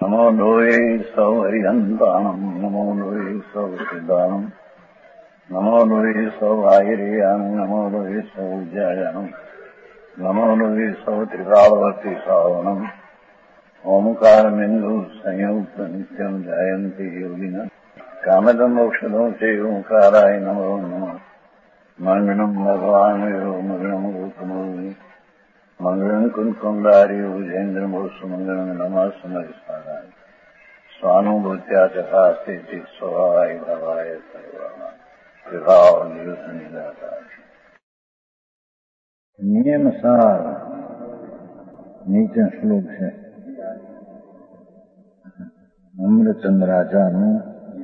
નમો લોહે સૌ હરિહંતાણમ નમો લોહે સૌ સિદ્ધાણમ નમો લોહે સૌ આયર્યાન નમો લોહે સૌ જયાનમ નમો લોહે સૌ ત્રિકાળવર્તી સાવનમ ઓમકારમિંદુ સંયુક્ત નિત્યમ જયંતી યોગિના કામદમ મોક્ષદો છે ઓંકારાય નમો નમઃ મંગળમ ભગવાન મંગળમ ગૌતમોની મંગળમ કુંકુંડારી વિજેન્દ્રમોસુ મંગળમ નમઃ સમયસ્મરાય સ્વાનુભૂત્યા ચકાસ્તે સ્વભાવાય ભવાય સર્વમાં વિભાવ નિદાતા નિયમ સાર નીચે શ્લોક છે અમૃતચંદ રાજાનું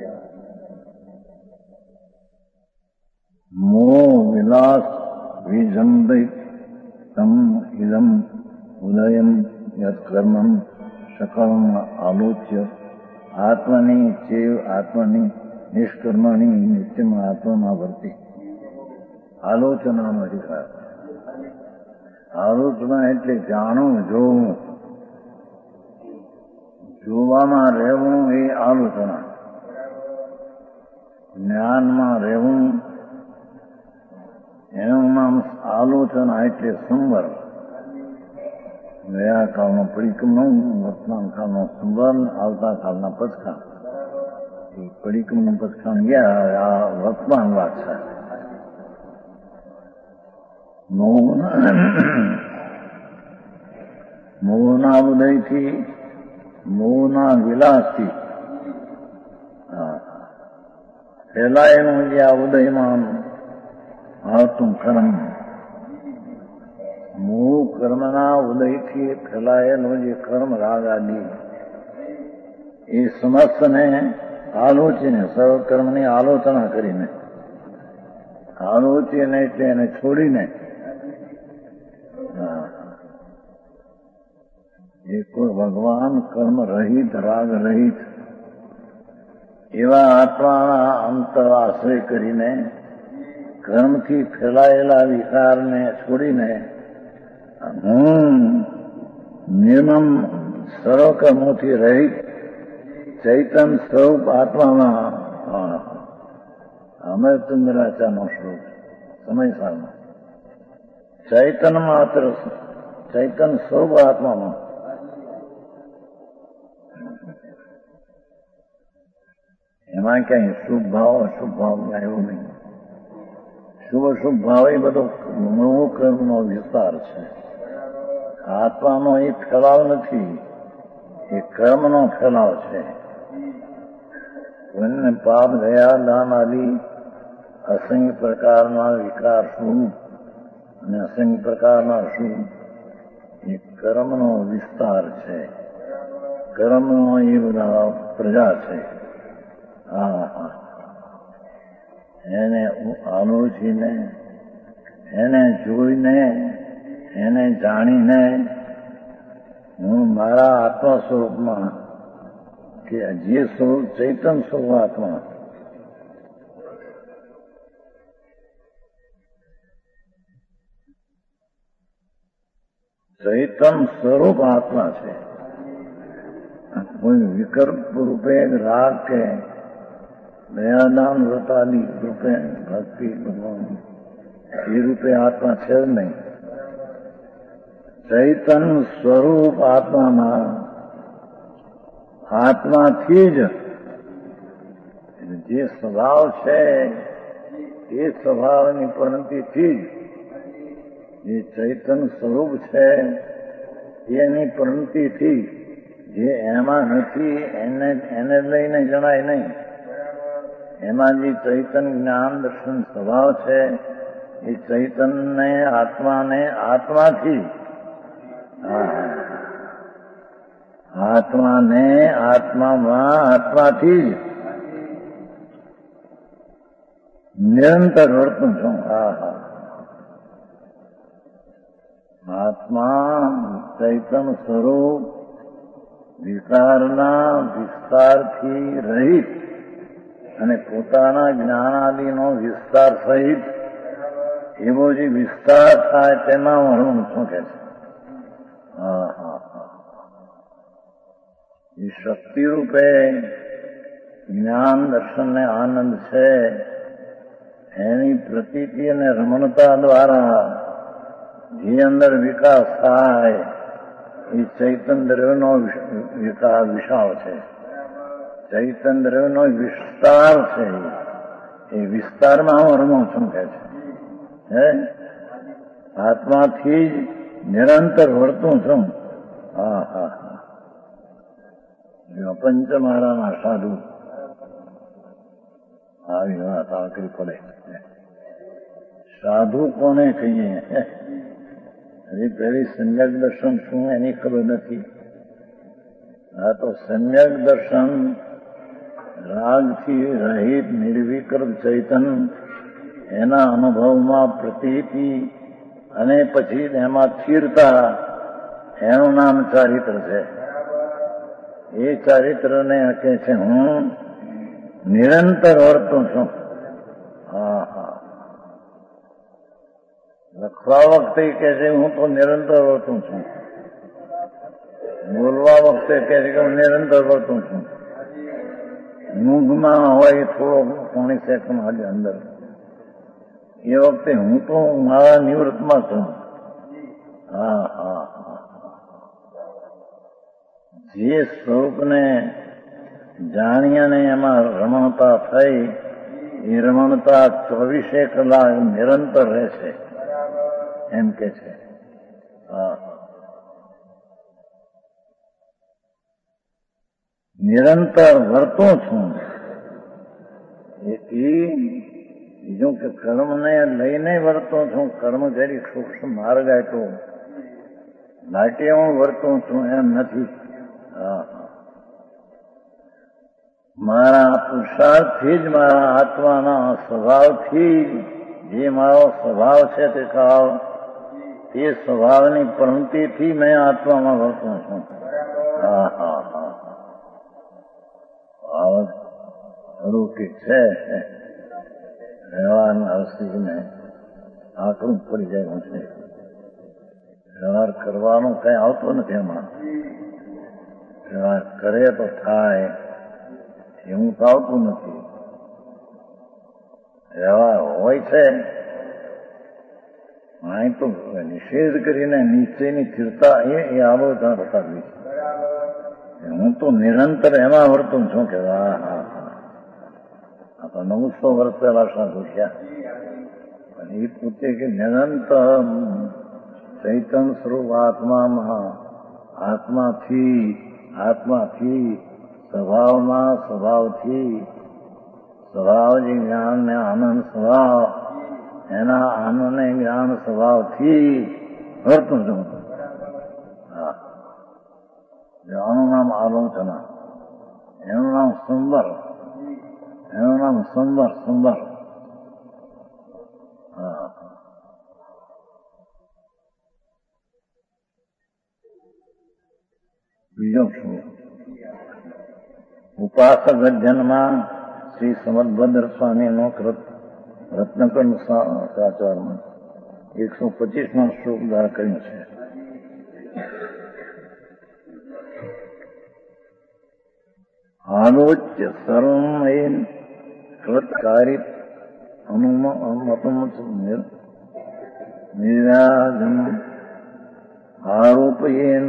મોહ વિલાસ વિજંબિત તમ ઇદમ ઉદયમ યત કર્મમ સકલમ આલોચ્ય આત્મની ચેવ આત્મની નિષ્કર્મણી નિત્યમ આત્મમાં વર્તી આલોચનાનો અધિકાર. આલોચના એટલે જાણવું, જોવું, જોવામાં રહેવું એ આલોચના. જ્ઞાનમાં રહેવું એનું નામ આલોચના એટલે સંવર. ગયા કાળનો પરિક્રમણ, વર્તમાન કાળનો સંવર, આવતા કાળના પચખાણ. એ પરિક્રમણ પચખાણ ગયા આ વર્તમાન વાત છે. મોહના ઉદયથી, મોહના વિલાસથી ફેલાયેલું જે આ ઉદયમાં આવતું કર્મ, મોહ કર્મના ઉદયથી ફેલાયેલું જે કર્મ રાગ આદિ એ સમસ્તને આલોચીને, સર્વકર્મની આલોચના કરીને, આલોચીને એટલે એને છોડીને એ કોઈ ભગવાન કર્મ રહિત, રાગ રહિત એવા આત્માના અંતર આશ્રય કરીને કર્મથી ફેલાયેલા વિકારને છોડીને હું નિર્મમ સર્વકર્મોથી રહિત ચૈતન સ્વરૂપ આત્મામાં અમરચંદ્રાચાર્યનો શ્લોક સમયસારમાં ચૈતન માત્ર ચૈતન સ્વરૂપ આત્મામાં એમાં ક્યાંય શુભ ભાવ અશુભ ભાવ આવ્યો નહીં. શુભ અશુભ ભાવ એ બધો મોહ કર્મનો વિસ્તાર છે. આત્માનો એ ફેલાવ નથી, એ કર્મનો ફેલાવ છે. કોઈને પાપ ગયા દાન આદિ અસંખ્ય પ્રકારના વિકાર શું અને અસંખ્ય પ્રકારના શું એ કર્મનો વિસ્તાર છે. કર્મનો એ બધા પ્રજા છે. એને આલોચીને, એને જોઈને, એને જાણીને હું મારા આત્મા સ્વરૂપમાં કે જે સ્વરૂપ ચૈતન સ્વરૂપ આત્મા ચૈતન સ્વરૂપ આત્મા છે. કોઈ વિકલ્પ રૂપે રાગ કે દયાદાન વ્રતાદિ રૂપે ભક્તિ ભગવાન એ રૂપે આત્મા છે જ નહીં. ચૈતન સ્વરૂપ આત્મામાં આત્માથી જ જે સ્વભાવ છે એ સ્વભાવની પરિણતિથી જ જે ચૈતન સ્વરૂપ છે એની પરિણતિથી જે એમાં નથી એને લઈને જણાય નહીં. એમાં જે ચૈતન જ્ઞાન દર્શન સ્વભાવ છે એ ચૈતનને આત્માને આત્માથી આત્માને આત્મામાં આત્માથી જ નિરંતર વર્તું છું. આત્મા ચૈતન સ્વરૂપ વિકારના વિસ્તારથી રહિત અને પોતાના જ્ઞાનાદિનો વિસ્તાર સહિત એવો જે વિસ્તાર થાય તેમાં હું શું કે છે. એ એ શક્તિ રૂપે જ્ઞાન દર્શન ને આનંદ છે, એની પ્રતીતિ અને રમણતા દ્વારા જે અંદર વિકાસ થાય એ ચૈતન્ય દ્રવ્યનો વિકાસ વિશાળ છે. ચૈતન્ય દ્રવ્યનો વિસ્તાર છે. એ વિસ્તારમાં હું રમું છું કે છે. આત્માથી જ નિરંતર વર્તું છું. હા હા હા. પંચમહારાના સાધુ આવી વાત આકરી પડે. સાધુ કોને કહીએ? હજી પેલી સમ્યક દર્શન શું એની ખબર નથી. આ તો સમ્યક દર્શન રાગથી રહિત નિર્વિકલ્પ ચૈતન એના અનુભવમાં પ્રતીતિ અને પછી એમાં સ્થિરતા, એનું નામ ચારિત્ર છે. એ ચારિત્રને કહે છે હું નિરંતર વર્તું છું. હા હા. લખવા વખતે કહે છે હું તો નિરંતર વર્તું છું. બોલવા વખતે કહે છે કે હું નિરંતર વર્તું છું. ઊંઘમાં હોય થોડો પોણી સેકન્ડ અંદર, એ વખતે હું તો મારા નિવૃત્તમાં છું. હા હા હા. જે સ્વરૂપને જાણી અને એમાં રમણતા થઈ, એ રમણતા 24 કલાક નિરંતર રહેશે એમ કે છે. હા. નિરંતર વર્તું છું. બીજું કે કર્મને લઈને વર્તું છું. કર્મ કરી સૂક્ષ્મ માર્ગ આપ્યો, નાટ્ય હું વર્તું છું એમ નથી. હા. મારા પુરુષાર્થથી જ મારા આત્માના સ્વભાવથી જે મારો સ્વભાવ છે તે સ્વભાવની પ્રવૃત્તિથી મેં આત્મામાં વર્તું છું. હા હા હા. ઠીક છે. વ્યવહારના અવસ્થિતને આકરું પડી જાય છે. વ્યવહાર કરવાનું કઈ આવતો નથી એમાં. વ્યવહાર કરે તો થાય એવું તો આવતું નથી. વ્યવહાર હોય છે અહીં તો નિષેધ કરીને નીચેની સ્થિરતા એ આલોચના બતાવી છે. હું તો નિરંતર એમાં વર્તું છું કે હા હા હા. આ તો 900 વર્ષ પહેલા સાધુ થયા. પણ એ પોતે કે નિરંતર ચૈતન્ય સ્વરૂપ આત્મામાં, આત્માથી સ્વભાવમાં, સ્વભાવ જે જ્ઞાન ને આનંદ સ્વભાવ, એના આનંદ ને જ્ઞાન સ્વભાવથી વર્તું છું. હા. આનું નામ આલોચના, એનું નામ સુંદર, એનું નામ સુંદર. હા. બીજું શું? ઉપાસક અધ્યયનમાં શ્રી સમદભદ્ર સ્વામીનો રત્નકંડ સાચારમાં 125માં શ્લોક દ્વારા કહ્યું છે. આલોચ્ય સર્વમયેન કૃતકારિત અનુમત નિરાજમ આરોપયેન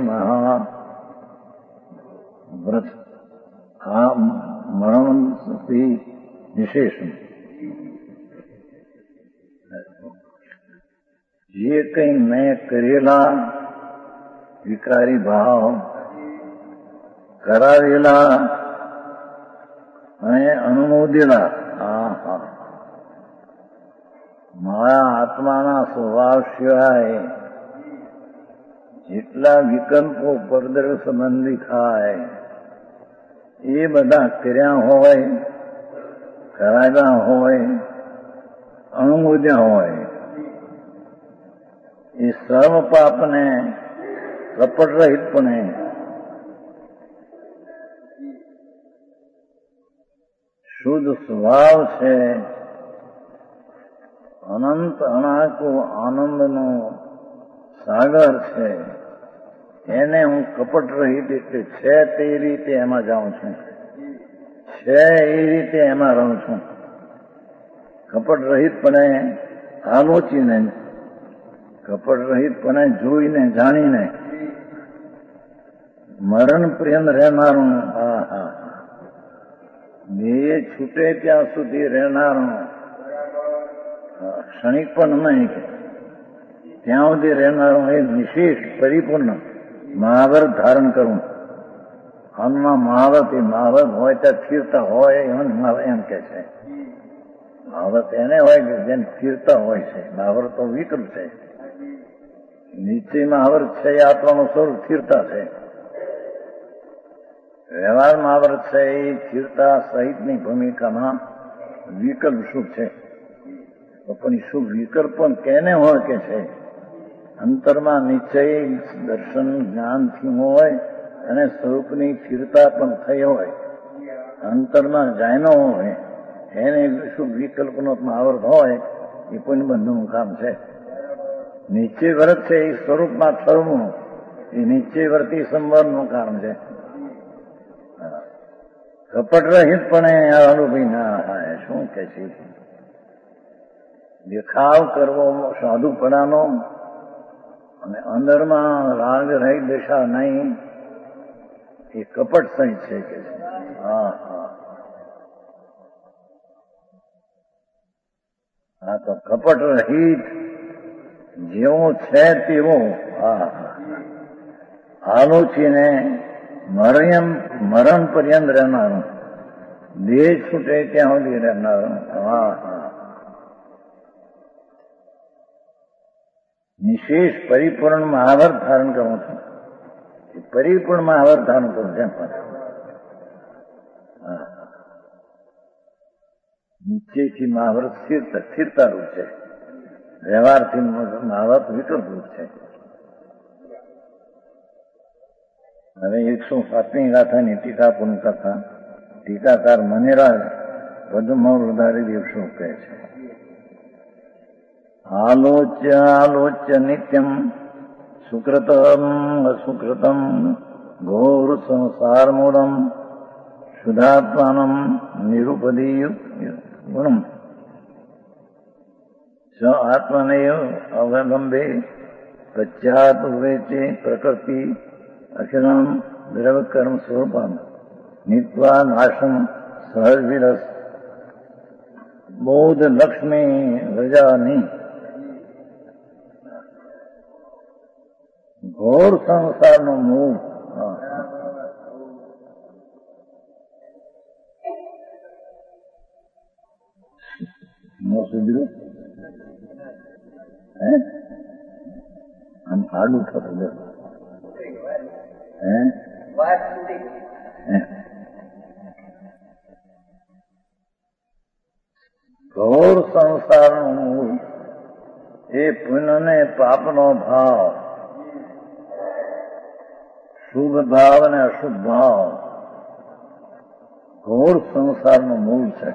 મહાવ્રત આ મરણથી નિશેષમ. જે કંઈ મેં કરેલા વિકારી ભાવ, કરાવેલા અને અનુમોદેલા મારા આત્માના સ્વભાવ સિવાય જેટલા વિકલ્પો પરદ્રવ્ય સંબંધી થાય એ બધા કર્યા હોય, કરાયેલા હોય, અનુમોદ્યા હોય, એ સર્વ પાપને કપટ રહિતપણે શુદ્ધ સ્વભાવ છે, અનંત અણાકો આનંદનો સાગર છે, એને હું કપટ રહિત એટલે છે તે રીતે એમાં જાઉં છું, છે એ રીતે એમાં રહું છું. કપટ રહિતપણે આલોચીને, કપટ રહિતપણે જોઈને જાણીને મરણ પ્રિયન રહેનારું, હા હા, દેહ છૂટે ત્યાં સુધી રહેનારું, ક્ષણિક પણ નહીં, ત્યાં સુધી રહેનારું એ વિશેષ પરિપૂર્ણ મહાવ્રત ધારણ કરવું. આનમાં મહાવ્રત એ મહાવ્રત હોય ત્યાં સ્થિરતા હોય એમ કે છે. મહાવ્રત એને હોય કે જેને સ્થિરતા હોય છે. મહાવ્રત તો વિકલ્પ છે. નિશ્ચય મહાવ્રત છે એ આત્માનું સ્વરૂપ સ્થિરતા છે. વ્યવહાર મહાવ્રત છે એ સ્થિરતા સહિતની ભૂમિકામાં વિકલ્પ સુખ છે. પણ શું વિકલ્પ પણ કેને હોય કે છે? અંતરમાં નિશ્ચય દર્શન જ્ઞાનથી હોય અને સ્વરૂપની સ્થિરતા પણ થઈ હોય, અંતરમાં જાયનો હોય, એને શું વિકલ્પનો મહાવ્રત હોય એ પુણ્યબંધુનું કામ છે. નિશ્ચય વ્રત છે એ સ્વરૂપમાં થવું, એ નિશ્ચય વ્રતી સંવરનું કામ છે. કપટ રહિતપણે અનુભવી ના થાય. શું કે છે? દેખાવ કરવો સાધુપણાનો અને અંદરમાં રાગ રહી દશા નહીં, એ કપટ સહિત છે કે છે. હા હા, હા તો કપટ રહિત જેવો છે તેવો, હા હા, આલોચીને મરણ પર્યંત રહેનારું, દેહ છૂટે ત્યાં સુધી રહેનારું. હા હા, નિશેષ પરિપૂર્ણ મહાવ્રત ધારણ કરું છું. પરિપૂર્ણ મહાવ્રત ધારણ કરું છું. નિશ્ચયથી મહાવ્રત સ્થિરતા રૂપ છે, વ્યવહારથી મહાવ્રત વિકલ્પ રૂપ છે. હવે 107મી ગાથાની ટીકા પૂર્ણ કરતા ટીકાકાર મનેરાજ વધુમાં વધારે દિવસો કહે છે. આલોચ્ય નિત્યમ સુકૃતમ અસુકૃતમ ઘોર સંસાર મૂળમ શુદ્ધાત્માનમ નિરુપદીય ગુણમ સ આત્મનેય અવલંબે પશ્ચાત વેચે પ્રકૃતિ અખિલમ દ્રવકર્મ સ્વરૂપમ નિત્વા નાશમ સહજ વિરસ બોધ લક્ષ્મી રજાની ઘોર સંસારનો મૂળ. સુધર્યું હે આમ હાડું થતું હે ઘોર સંસારનું મૂળ એ પુણ્ય ને પાપનો ભાવ, શુભ ભાવ અને અશુભ ભાવ ઘોર સંસારનું મૂળ છે.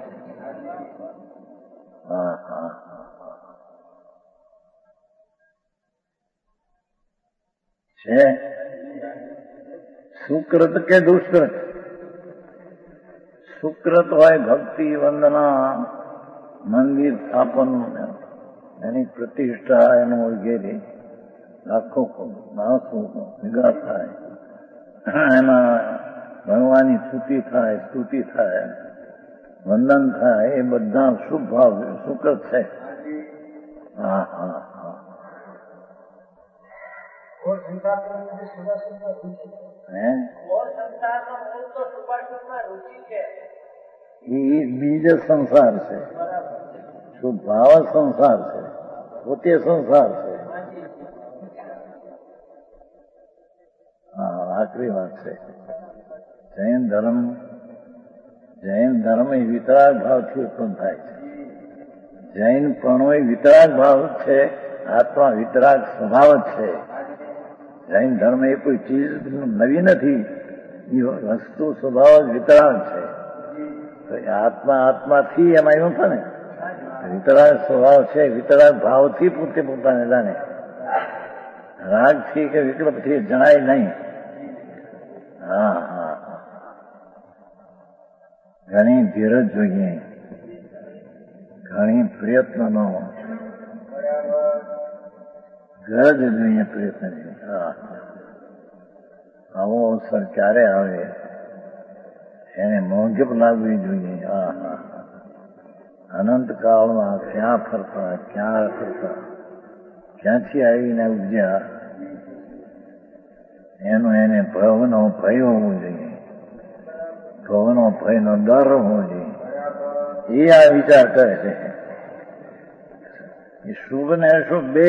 હા હા, છે સુકૃત કે દુષ્કૃત. સુકૃત હોય ભક્તિ વંદના મંદિર સ્થાપન એની પ્રતિષ્ઠા એનું વગેરે લાખો માણસો ભેગા થાય, એમાં ભગવાનની સ્તુતિ થાય, વંદન થાય, એ બધા શુભ ભાવ સુકૃત છે. હા હા હા, એ બીજ સંસાર છે. શુભ ભાવ સંસાર છે, પોતે સંસાર છે. હા, આખરી વાત છે. જૈન ધર્મ એ વિતરાગ ભાવથી ઉત્પન્ન થાય છે. જૈન પણ એ વિતરાગ ભાવ છે. આત્મા વિતરાગ સ્વભાવ જ છે. જૈન ધર્મ એ કોઈ ચીજ નવી નથી, એ વસ્તુ સ્વભાવ જ વિતરાગ છે. આત્માથી એમાં એવું છે ને, વિતરાગ સ્વભાવ છે, વિતરાગ ભાવથી પોતે પોતાને જાણે. રાગથી કે વિકલ્પથી જણાય નહીં. હા હા, ઘણી ધીરજ જોઈએ, ઘણી પ્રયત્નનો ગરજ જોઈએ, પ્રયત્ન જોઈએ. હા, આવો અવસર ક્યારે આવે એને મોંઘપ લાગવી જોઈએ. હા હા, અનંતકાળમાં ક્યાં ફરતા, ક્યાં ફરતા, ક્યાંથી આવીને ઉપજ્યા એનો એને ભવનો ભય હોવો જોઈએ, ભવનો ભયનો ડર હોવો જોઈએ. એ આ વિચાર કરે છે. એ શુભ ને અશુભ બે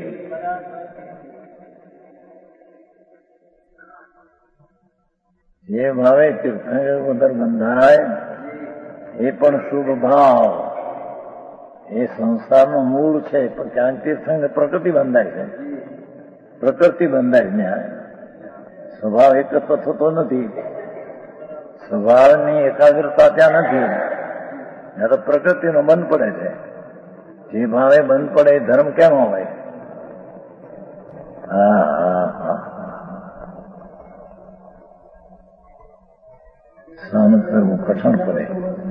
જે ભાવે તીર્થંકર ઉદર બંધાય એ પણ શુભ ભાવ. એ સંસારનું મૂળ છે, પણ ક્યાંક તીર્થંકર પ્રકૃતિ બંધાય છે, પ્રકૃતિ બંધાય ત્યાં. સ્વભાવ એક થતો નથી, સ્વભાવની એકાગ્રતા ત્યાં નથી. ત્યાં તો પ્રકૃતિનો બંધ પડે છે. જે ભાવે બંધ પડે એ ધર્મ કેમ હોય? હા હા હા, સહન કરવું કઠણ પડે.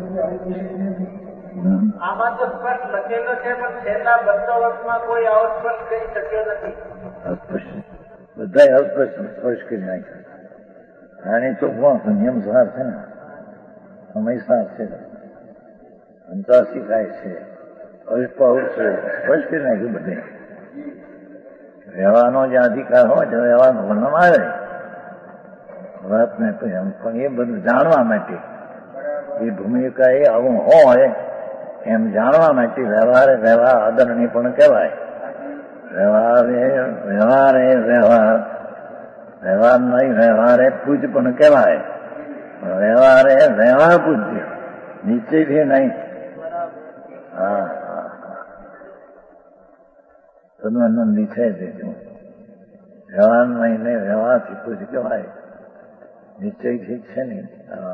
આમાં તો સ્પષ્ટ લખેલો છે, પણ છેલ્લા 200 વર્ષમાં કોઈ આવો સ્પષ્ટ કરી શક્યો નથી. બધા અસ્પષ્ટ કરી નાખ્યા. આની તો નિયમ સાર છે ને, સમયસાર છે, 85 કાય છે, અલ્પાઉર છે, સ્પષ્ટ કરી નાખ્યું બધે. રહેવાનો જે અધિકાર હોય તો રહેવાનું વર્ણન આવે વાતને, પણ એ બધું જાણવા માટે એ ભૂમિકા એ આવું હોય એમ જાણવા માટે વ્યવહારે વ્યવહાર આદરણીય પણ કહેવાય. વ્યવહારે વ્યવહાર નહીં, વ્યવહારે પૂજ પણ કહેવાય. વ્યવહારે વ્યવહાર પૂજ્ય, નિશ્ચયથી નહીં. હા હા, તદનંદી છે તે વ્યવહાર નહીં ને વ્યવહારથી પૂજ કહેવાય, નિશ્ચયથી છે નહીં. હા,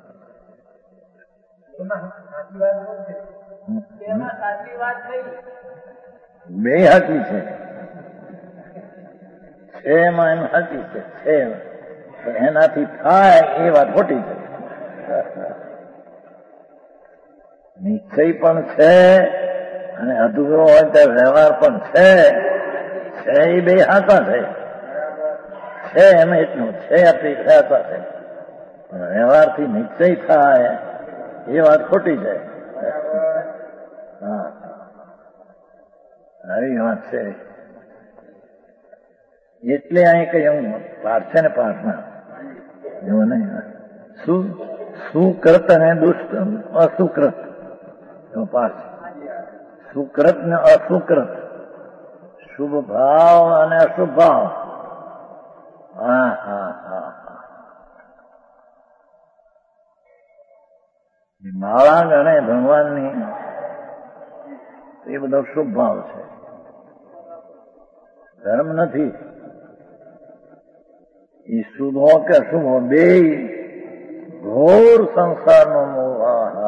બે હાથી છે. એમાં એમ હાથી છે, એનાથી થાય એ વાત ખોટી છે. નિશ્ચય પણ છે અને અધૂરો હોય તો વ્યવહાર પણ છે. એ બે હાથા છે એમ એટલું છે, આપણી ખ્યાતા છે. પણ વ્યવહારથી નિશ્ચય થાય એ વાત ખોટી છે. હા, આવી વાત છે. એટલે અહીં કહ્યું પાઠ છે ને, પાઠમાં એવું નહીં. સુકૃત અને દુષ્ટ અસુકૃત એવો પાઠ છે. સુકૃત ને અસુકૃત, શુભ ભાવ અને અશુભ ભાવ. હા હા હા હા, માળા ગણે ભગવાનની એ બધો શુભ ભાવ છે, ધર્મ નથી. એ શુભો કે અશુભો બે ઘોર સંસારનો મોહ.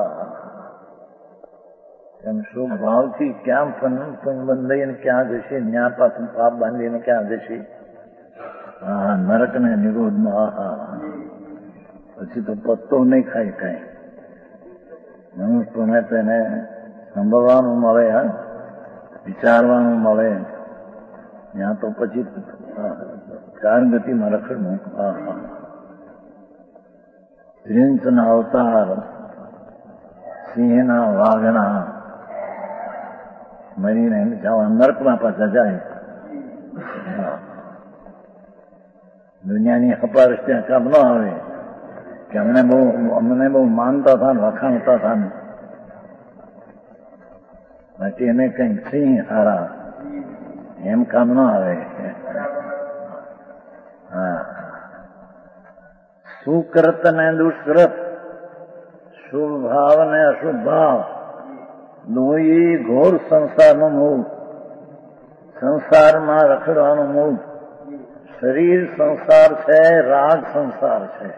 એમ શુભ ભાવથી ક્યાં બંધાઈને ક્યાં જશે, ન્યા પાછું પાપ બાંધીને ક્યાં જશે. હા, નરક ને નિરોધમાં. હા, પછી તો પત્તો નહીં ખાય કઈ. મનુષ્યને તેને સાંભળવાનું મળે, વિચારવાનું મળે. ત્યાં તો પછી ચાર ગતિમાં રખડવું. હા હા, પ્રિન્સના અવતાર, સિંહના વાઘના મરીને નર્કમાં પાછા જાય. દુનિયાની હપારસ ત્યાં કામ ન આવે કે અમને બહુ માનતા હતા ને વખાણતા હતા ને, બાકી એને કઈ સિંહ હારા એમ કામ ન આવે. હા, સુકૃત ને દુષ્કૃત, શુભ ભાવ ને અશુભ ભાવ, લોહી ઘોર સંસારનું મૂળ, સંસારમાં રખડવાનું મૂળ. શરીર સંસાર છે, રાગ સંસાર છે,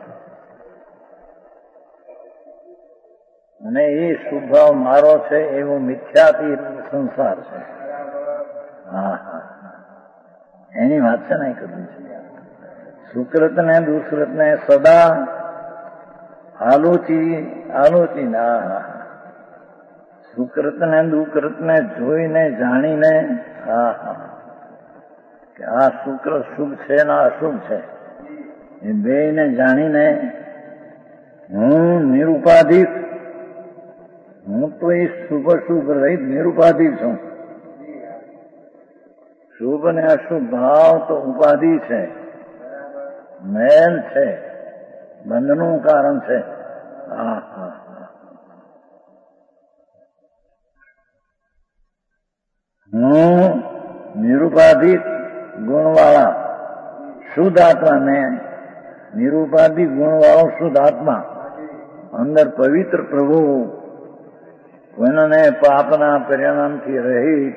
અને એ શુભ ભાવ મારો છે એવો મિથ્યાથી સંસાર છે. હા હા, એની વાત છે નહીં કરવી છે. સુકૃત ને દુષ્કૃત ને સદા આલોચીને સુકૃત ને દુષ્કૃત ને જોઈને જાણીને કે આ સુકૃત શુભ છે ને અશુભ છે એ બેયને જાણીને હું નિરુપાધિક, હું તો એ શુભ શુભ રહિત નિરુપાધિક છું. શુભ ને અશુભ ભાવ તો ઉપાધિ છે, મેલ છે, બંધનું કારણ છે. હું નિરુપાધિક ગુણવાળા શુદ્ધ આત્માને, નિરુપાધિક ગુણવાળો શુદ્ધ આત્મા અંદર પવિત્ર પ્રભુ કોઈને પાપના પરિણામથી રહિત.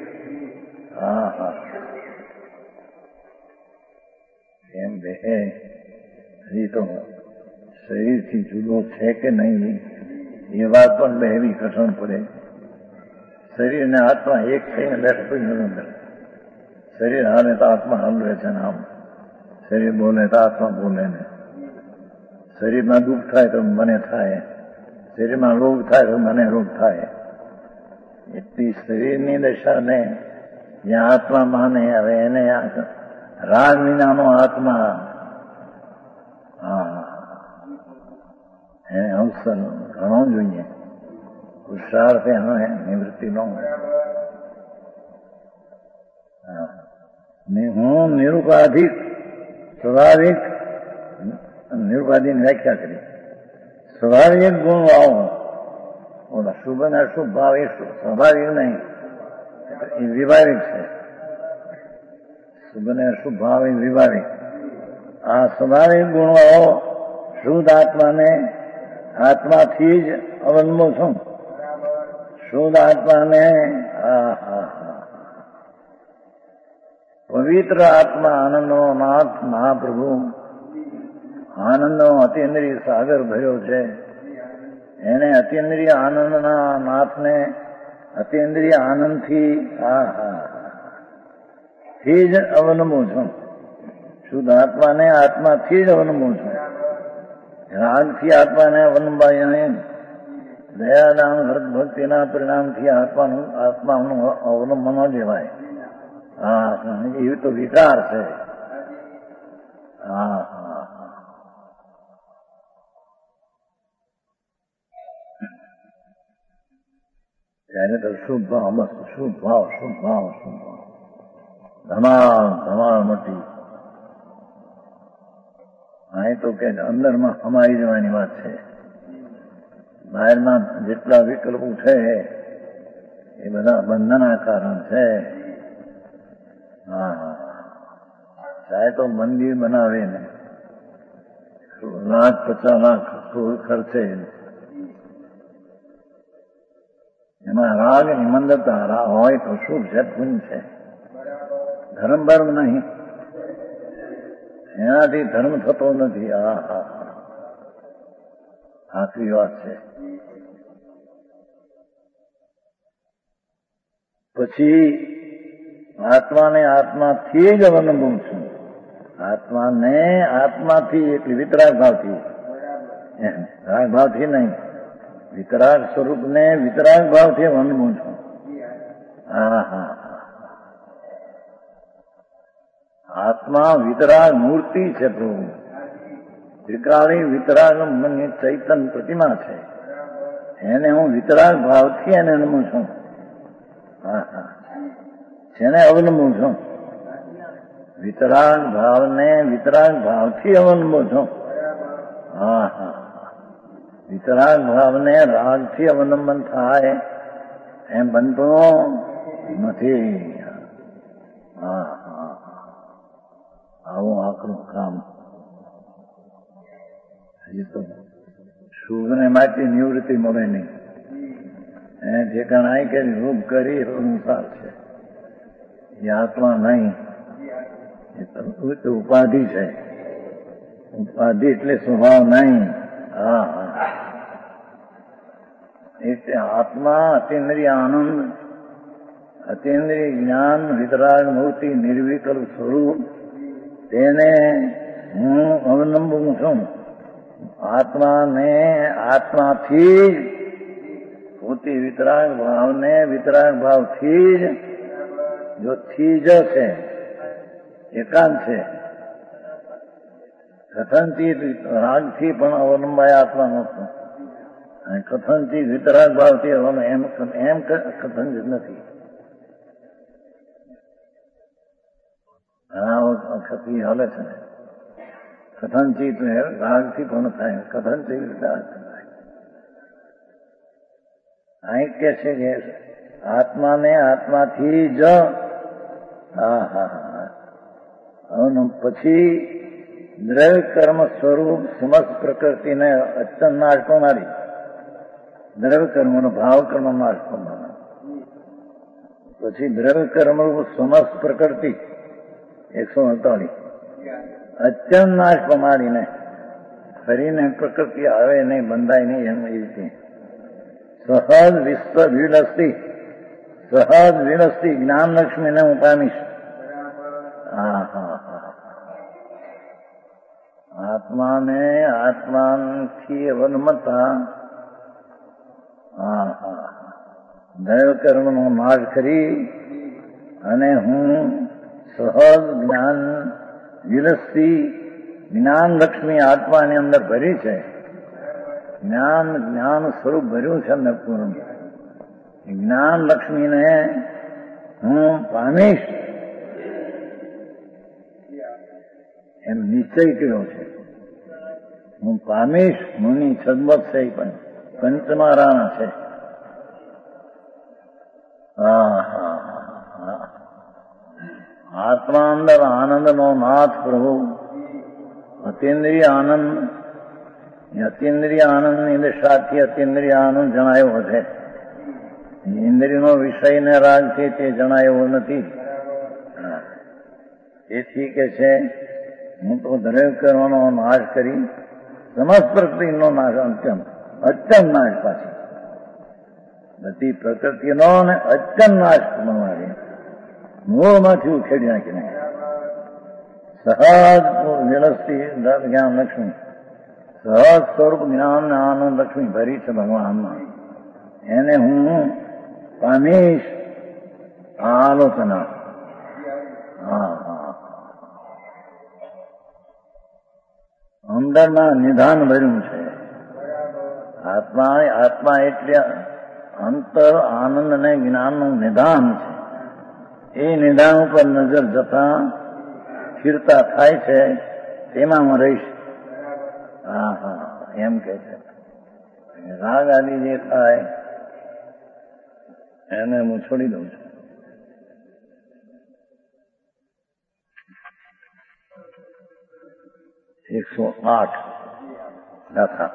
એમ બે હજી તો શરીરથી જુદો છે કે નહીં એ વાત પણ બહેવી કઠણ પડે. શરીર ને આત્મા એક થઈને બેઠો અંદર. શરીર હાલે તો આત્મા હલવે છે ને આમ, શરીર બોલે તો આત્મા બોલે ને, શરીરમાં દુઃખ થાય તો મને થાય, શરીરમાં રોગ થાય તો મને રોગ થાય. એટલી શરીરની દશાને જ્યાં આત્મા માને હવે એને રાગ વિનાનો આત્મા એને અવસર ઘણો જોઈએ. પુરુષાર્થ એનો નિવૃત્તિ નો. હું નિરુપાધિક સ્વાભાવિક, નિરુપાધિની વ્યાખ્યા કરી. સ્વાભાવિક ગુણ વાળો ઓલા શુભ ને અશુભ ભાવ એ સ્વાભાવિક નહીં, એ વિભાવિક છે. શુભ ને અશુભ ભાવ એ વિભાવિક. આ સ્વાભાવિક ગુણ વાળો શુદ્ધ આત્માને આત્માથી જ અવલંબો છું. શુદ્ધ આત્માને પવિત્ર આત્મા આનંદનો નાથ મહાપ્રભુ, આનંદનો અતિન્દ્રિય સાગર ભર્યો છે. એને અતિન્દ્રિય આનંદના નાથને અતિન્દ્રિય આનંદથી થી જ અવલંબું છું. શુદ્ધ આત્માને આત્માથી જ અવલંબું છું. રાગથી આત્માને અવલંબાય નહીં. દયાદાન હૃદ ભક્તિના પરિણામથી આત્માનું અવલંબન ન લેવાય. એ તો વિકાર છે. ત્યારે તો શુભ ભાવ, બસ શુભ ભાવ, શુભ ભાવ, શુભ ભાવ, ધમાલ મોટી. અહીં તો કે અંદરમાં સમાઈ જવાની વાત છે. બહારના જેટલા વિકલ્પો છે એ બધા બંધના કારણ છે. ચાહે તો મંદિર બનાવે ને $1,50,00,000 ખર્ચે, એમાં રાગ નિમંદતા હોય તો શુભ છે, પુણ્ય છે. ધર્મ બર્મ નહીં, એનાથી ધર્મ થતો નથી. આખરી વાત છે. પછી આત્માને આત્માથી જ અવલંબું છું. આત્માને આત્માથી એટલે વિતરાગ ભાવથી, રાગ ભાવથી નહીં, વિતરાગ સ્વરૂપને વિતરાગ ભાવથી અવલંબું છું. આત્મા વિતરાગ મૂર્તિ છે પ્રભુ. ત્રિકાળી વિતરાગ મનની ચૈતન પ્રતિમા છે. એને હું વિતરાગ ભાવથી એને અવલંબું છું. જેને અવલંબું છું. વિતરાગ ભાવને વિતરાગ ભાવથી અવલંબું છું. વિતરાગ ભાવને રાગથી અવલંબન થાય એમ બનતો નથી. આવું આકરું કામ. હજી તો શુભને માટે નિવૃત્તિ મળે નહીં. જે કારણ કે રૂપ કરી અનુસાર છે. એ આત્મા નહીં, એ તો ઉપાધિ છે. ઉપાધિ એટલે સ્વભાવ નહીં. એટલે આત્મા અતિન્દ્રિય આનંદ અતિન્દ્રિય જ્ઞાન વિતરાગ મૂર્તિ નિર્વિકલ્પ સ્વરૂપ તેને હું અવલંબું છું. આત્માને આત્માથી જ પોતે વિતરાગ ભાવને વિતરાગ ભાવથી જ જો થી જ છે એકાંત છે. કથનથી રાગથી પણ અવલંબાય આત્મા નહોતું અને કથનથી વિતરાગ ભાવથી એમ કથન જ નથી. ઘણા વખત હાલે છે ને કથનથી રાગથી પણ થાય, કથનથી વિતરાગ થાય. અહીં કે છે કે આત્માને આત્માથી જ પછી દ્રવ્ય કર્મ સ્વરૂપ સમસ્ત પ્રકૃતિને અત્યંત નાશ પામનારી, દ્રવ્ય કર્મનો ભાવ કર્મ નાશ પામનાર, પછી દ્રવ્ય કર્મ સમસ્ત પ્રકૃતિ 148 અત્યંત નાશ પામાડીને ફરીને પ્રકૃતિ આવે નહીં, બંધાય નહીં, એમ એ રીતે સહજ વિશ્વ વિલસતી, સહજ વિલસતી જ્ઞાનલક્ષ્મીને હું પામીશ. આત્માને આત્માથી અવલંબતા દૈવ કર્મનો નાશ કરી અને હું સહજ જ્ઞાન વિલસતી જ્ઞાનલક્ષ્મી આત્માની અંદર ભરી છે. જ્ઞાન સ્વરૂપ ભર્યું છે અંદર પૂર્ણ. જ્ઞાનલક્ષ્મીને હું પામીશ એમ નિશ્ચય કર્યો છે. હું પામીશ. મુનિ સદમત છે, પણ પંચમા રાણા છે. આત્મા અંદર આનંદનો નાથ પ્રભુ અતિન્દ્રિય આનંદ, અતિન્દ્રિય આનંદની દશાથી અતિન્દ્રિય આનંદ જણાયો છે. ઇન્દ્રિયનો વિષયને રાગ છે તે જણાયો નથી. તેથી કે છે હું તો દ્રવ્ય કર્મનો નાશ કરી સમસ્ત પ્રકૃતિનો નાશ, અત્યંત નાશ પાછી બધી પ્રકૃતિનો ને અત્યંત નાશ કરવાની મૂળમાંથી ઉખેડી નાખીને સહજ વિલસતી જ્ઞાન લક્ષ્મી, સહજ સ્વરૂપ જ્ઞાન આનંદ લક્ષ્મી ભરી છે ભગવાનમાં. એને હું પામીશ. આલોચના અંદરના નિધાન ભર્યું છે. આત્મા એટલે અંતર આનંદ અને જ્ઞાનનું નિધાન છે. એ નિધાન ઉપર નજર જતા સ્થિરતા થાય છે. તેમાં હું રહીશ. એમ કે છે. રાગ આદિ જે થાય એને હું છોડી દઉં છું. એકસો 8 દાખલા.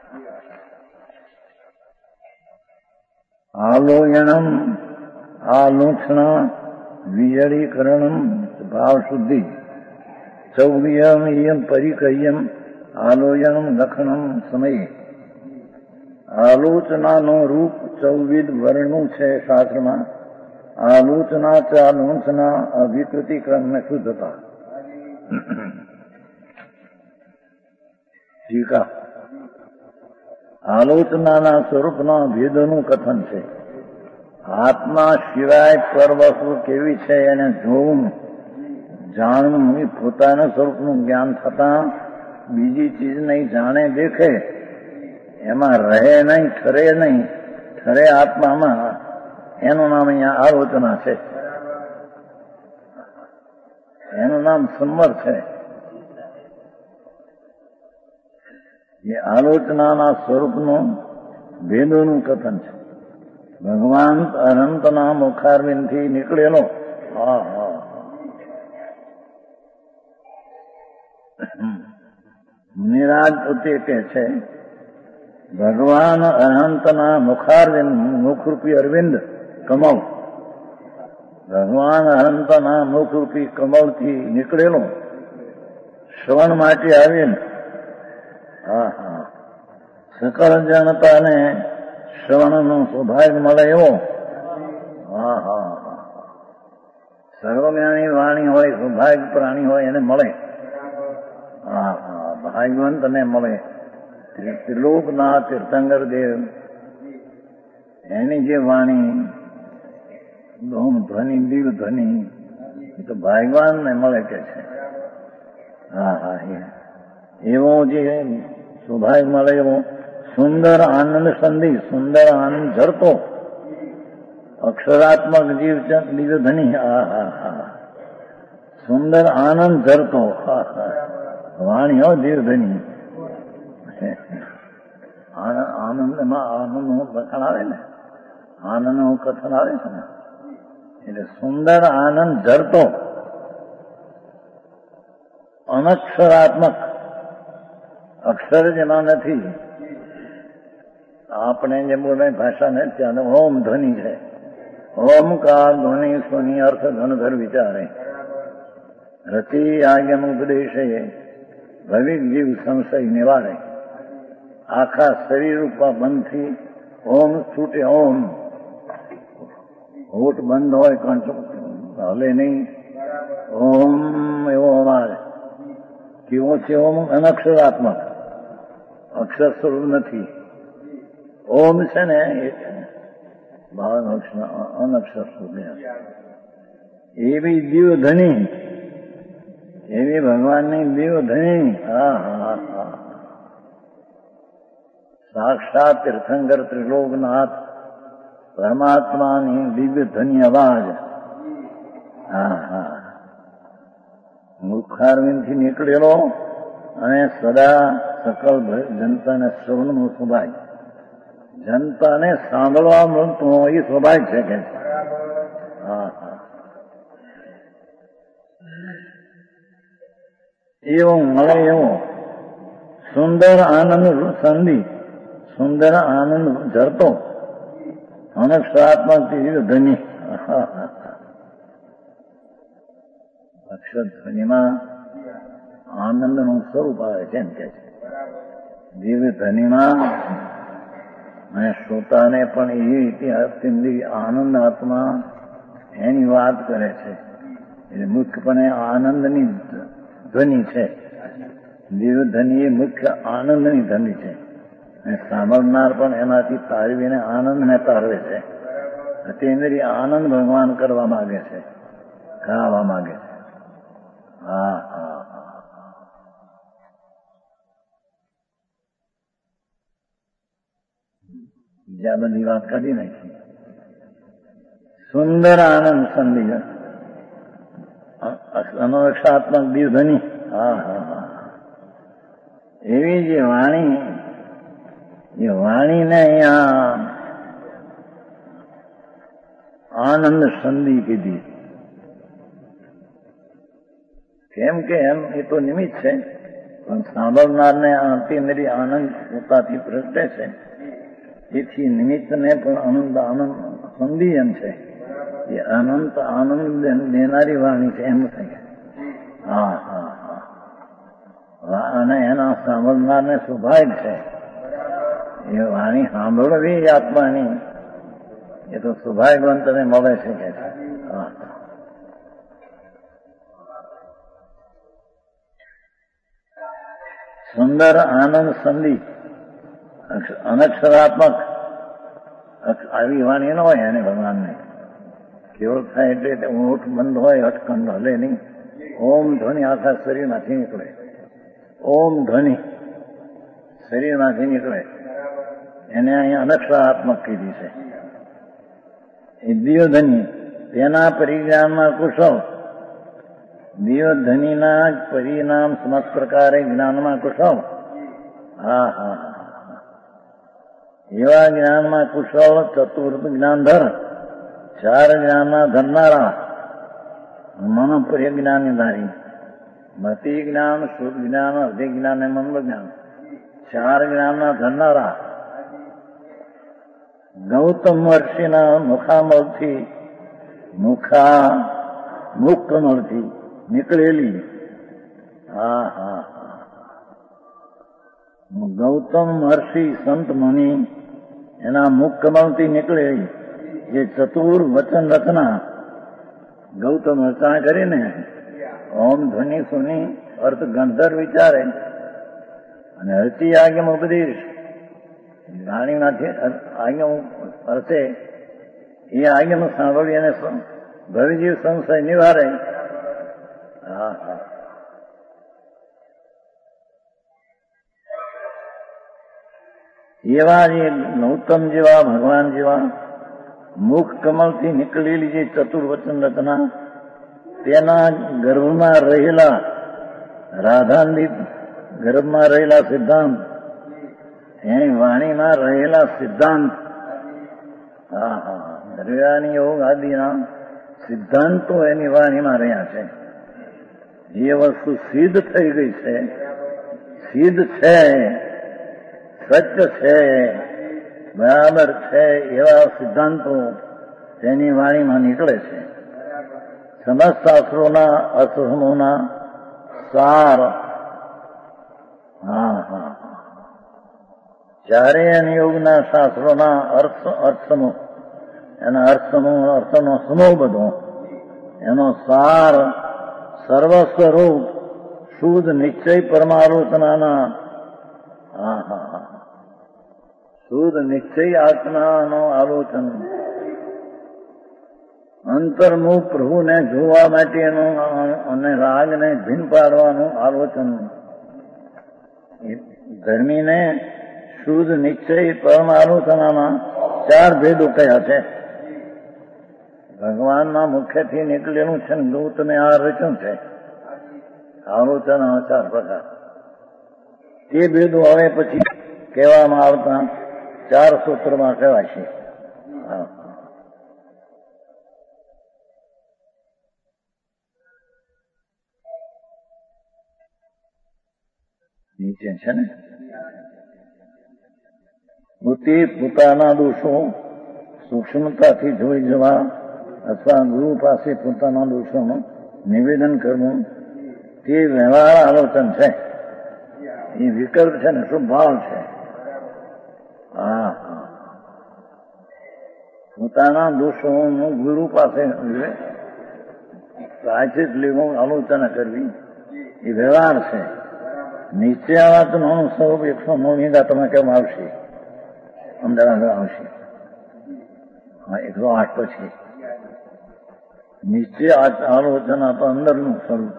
આલોયનમ આલોચના વિજળીકરણમ ભાવ શુદ્ધિ ચૌવ્યમ ઇયમ પરિકયમ આલોયનમ લખનમ સમયે. આલોચનાનો રૂપ ચૌવિધ વર્ણનું છે શાસ્ત્રમાં. આલોચના ચાલોચના અભિકૃતિ ક્રમને શુદ્ધતા. ટીકા. આલોચનાના સ્વરૂપના ભેદોનું કથન છે. આત્મા સિવાય પર વસ્તુ કેવી છે એને જોવું, જાણવું, પોતાના સ્વરૂપનું જ્ઞાન થતા બીજી ચીજ નહીં જાણે દેખે, એમાં રહે નહીં, ઠરે નહીં, ઠરે આત્મામાં, એનું નામ અહીંયા આલોચના છે. એનું નામ સંવર છે. એ આલોચનાના સ્વરૂપનું ભેદોનું કથન છે. ભગવાન અનંતના મુખારવિંદથી નીકળેલો નિરાજ પોતે કે છે ભગવાન અનંતના મુખારવિંદ, મુખરૂપી અરવિંદ કમળ, ભગવાન અનંતના મુખરૂપી કમળથી નીકળેલો શ્રવણ માટે આવેલ સકળ જનતાને શ્રવણનો સૌભાગ્ય મળે એવો સર્વજ્ઞાની વાણી હોય, સૌભાગ્ય પ્રાણી હોય એને મળે. હા હા, ભાગ્યવંતને મળે. ત્રિલોકનાથ તીર્થંકર દેવ એની જે વાણી ઓમ ધ્વનિ, દિવ ધ્વનિ, એ તો ભાગ્યવાનને મળે કે છે. હા હા, એવો જે સૌભાગ્ય મળે એવો સુંદર આનંદ સંધિ, સુંદર આનંદ ઝરતો અક્ષરાત્મક દિવ્યધની. હા હા હા, સુંદર આનંદ ઝરતો. હા હા, વાણી હો દિવ્યધની. આનંદમાં આનંદનું લખાણ આવે ને, આનંદનું કથન આવે છે ને, એટલે સુંદર આનંદ ઝરતો અનક્ષરાત્મક. અક્ષર જેમાં નથી. આપણે જે બોલે ભાષા ને ત્યાં ઓમ ધ્વનિ છે. ઓમકાર ધ્વનિ સ્વની અર્થ ઘનઘર વિચારે રતિ આજ્ઞમ ઉપદેશે ભવિક જીવ સંશય નિવારે. આખા શરીર ઉપર બંધથી ઓમ છૂટે. ઓમ હોઠ બંધ હોય, કંઠ હલે નહીં. ઓમ એવો અવાજ કેવો છે? ઓમ અનક્ષરાત્મક, અક્ષર સ્વરૂપ નથી. ઓમ છે ને અનક્ષર સ્વરૂપ. એવી દિવ્યધની, એવી ભગવાનની દિવ્યધની. હા હા હા, સાક્ષાત તીર્થંકર ત્રિલોકનાથ પરમાત્માની દિવ્યધની અવાજ. હા હા, મુખારવિંદથી નીકળેલો અને સદા સકલ જનતાને શ્રવણનું સૌભાગ્ય, જનતાને સાંભળવા મળતું એ સૌભાગ્ય છે કે. હા હા, એવો મળે એવો સુંદર આનંદ સંધિ, સુંદર આનંદ ઝરતો અનક્ષરાત્મક ધ્વનિ. અક્ષર ધ્વનિમાં આનંદનું સ્વરૂપ આવે છે એમ કે છે. દિવ્ય ધ્વનિમાં અને શ્રોતાને પણ એવી ઇતિહાસથી આનંદ આત્મા એની વાત કરે છે. એટલે મુખ્યપણે આનંદની ધ્વનિ છે. દિવ્ય ધ્વનિ એ મુખ્ય આનંદની ધ્વનિ છે. અને સાંભળનાર પણ એમાંથી તારવીને આનંદને તારવે છે. અતિન્દ્રિય આનંદ ભગવાન કરવા માંગે છે, કરાવવા માંગે છે. હા હા હા, બીજા બધી વાત કાઢી નાખી. સુંદર આનંદ સંધિ અનક્ષરાત્મક દિવ્યધ્વનિ. હા હા હા, એવી જે વાણી, એ વાણીને અહીંયા આનંદ સંધિ કીધી. કેમ કે એમ એ તો નિમિત્ત છે, પણ સાંભળનારને અતિન્દ્રિય આનંદ પોતાથી પ્રગટે છે. તેથી નિમિત્તને પણ આનંદ આનંદ સંધિ એમ છે. એ અનંત આનંદ દેનારી વાણી છે એમ થાય. હા હા હા, અને એના સાંભળનારને સૌભાગ્ય છે. એ વાણી સાંભળવી આત્માની, એ તો સૌભાગ્યવંતને મળે છે કે. હા, સુંદર આનંદ સંધિ અનક્ષરાત્મક. આવી વાણી ન હોય એને ભગવાનને કેવળ થાય એટલે ઓઠ બંધ હોય, અટકંડ હલે નહીં. ઓમ ધ્વનિ આખા શરીરમાંથી નીકળે. ઓમ ધ્વનિ શરીરમાંથી નીકળે, એને અહીંયા અનક્ષરાત્મક કીધી છે. એ દિવ્યધ્વનિ તેના પરિજ્ઞાનમાં કુશળ, દિવ્યધ્વનિના જ પરિણામ સમસ્ત પ્રકારે જ્ઞાનમાં કુશળ. હા હા, એવા જ્ઞાનમાં કુશળ, ચતુર્થ જ્ઞાનધર, ચાર જ્ઞાનના ધરનારા, મનોપ્રિય જ્ઞાની ધારી, મતિ જ્ઞાન, શુદ્ધ જ્ઞાન, અધિ જ્ઞાન અને મંગળ જ્ઞાન, ચાર જ્ઞાનના ધરનારા. ગૌતમ ઋષિના મુખામળથી, મુખકમળથી નીકળેલી. હા હા, ગૌતમ મહર્ષિ સંત મુનિ એના મુખ કમળથી નીકળેલી જે ચતુર વચન રચના, ગૌતમ રચના કરીને ઓમ ધ્વનિ સુની અર્થ ગણધર વિચારે અને હરતી આજ્ઞામાં ઉપદેશ વાણીમાંથી આજ્ઞા અર્થે એ આજ્ઞામાં સાંભળી અને ભવિજીવ સંશય નિવારે. હા હા, એવા જે ગૌતમ જેવા ભગવાન જેવા મુખ કમલથી નીકળેલી જે ચતુર્વચન રચના તેના ગર્ભમાં રહેલા રાધાની ગર્ભમાં રહેલા સિદ્ધાંત, એની વાણીમાં રહેલા સિદ્ધાંત, હા હા, દરિયાની યોગ આદિના સિદ્ધાંતો એની વાણીમાં રહ્યા છે. જે વસ્તુ સિદ્ધ થઈ ગઈ છે, સિદ્ધ છે, સત્ય છે, બરાબર છે, એવા સિદ્ધાંતો તેની વાણીમાં નીકળે છે. સમસ્ત શાસ્ત્રોના અર્થસમૂહના સાર, હા હા, ચારે યોગના શાસ્ત્રોના અર્થસમૂહ, એના અર્થનો સમૂહ બધો, એનો સાર સર્વસ્વરૂપ શુદ્ધ નિશ્ચય પરમાલોચનાના, હા હા, શુદ્ધ નિશ્ચય આત્માનો આલોચન, અંતર્મુખ પ્રભુને જોવા માટેનું અને રાગને ભીન પાડવાનું આલોચન, ધર્મીને શુદ્ધ નિશ્ચય પરમ આલોચનાના ચાર ભેદો કયા છે. ભગવાનના મુખ્યથી નીકળેલું છે ને ગૌતમે આ રચન છે, આલોચના ચાર પ્રકાર. તે ભેદો હવે પછી કહેવામાં આવતા ચાર સૂત્રમાં કહેવાશે. નીચે છે ને, પોતે પોતાના દોષો સૂક્ષ્મતાથી જોઈ જવા અથવા ગુરુ પાસે પોતાના દોષોનું નિવેદન કરવું, તે વ્યવહાર આલોચન છે. એ વિકલ્પ છે ને સ્વભાવ છે. હા હા, પોતાના દોષોનું ગુરુ પાસે પ્રાયશ્ચિત લેવું, આલોચના કરવી, એ વ્યવહાર છે. નિશ્ચયાત્માનું સ્વરૂપ 109 તમે કેમ આવશે, અમદાવાદ આવશે. હા, 108 પછી નિશ્ચય આલોચના તો અંદરનું સ્વરૂપ.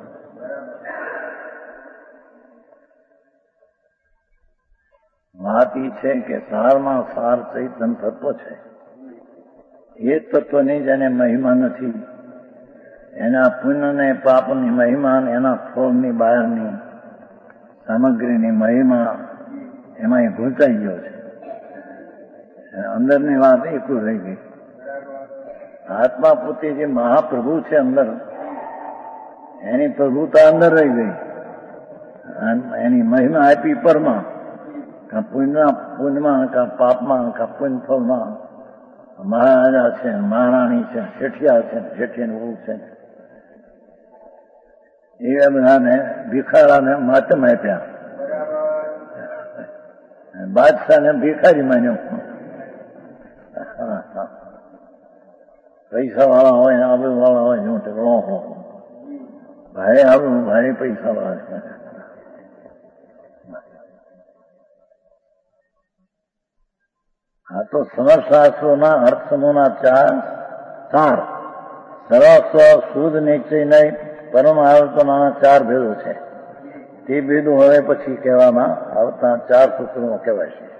વાત એ છે કે સારમાં સાર ચૈતન્ય તત્વ છે. એ તત્વની જેને મહિમા નથી, એના પુણ્ય ને પાપની મહિમા, એના ફળની બહારની સામગ્રીની મહિમા એમાં એ ભૂલતાઈ ગયો છે. અંદરની વાત એકું રહી ગઈ. આત્મા પોતે જે મહાપ્રભુ છે અંદર, એની પ્રભુતા અંદર રહી ગઈ. એની મહિમા આપી પરમાં, કાં પુણ્યમાં, કાં પાપમાં, કાં પુણ્ય ફળમાં. મહારાજા છે, મહારાણી છે, શેઠિયા છે, શેઠિયાની વહુ છે, એવા બધાને ભિખારાને માતમ આપ્યા. બાદશાહને ભિખારી માન્યો. પૈસા વાળા હોય, આબરૂ વાળા હોય, શું તે ઓહો ભારે આબરૂ, ભારે પૈસા વાળા. આ તો સમર્થશાસ્ત્રોના અર્થસમૂહના ચાર સાર, સર્વસ્વ શુદ્ધ નિશ્ચય પરમ આલોચનાના ચાર ભેદો છે. તે ભેદો હવે પછી કહેવામાં આવતા ચાર સૂત્રો કહેવાય છે.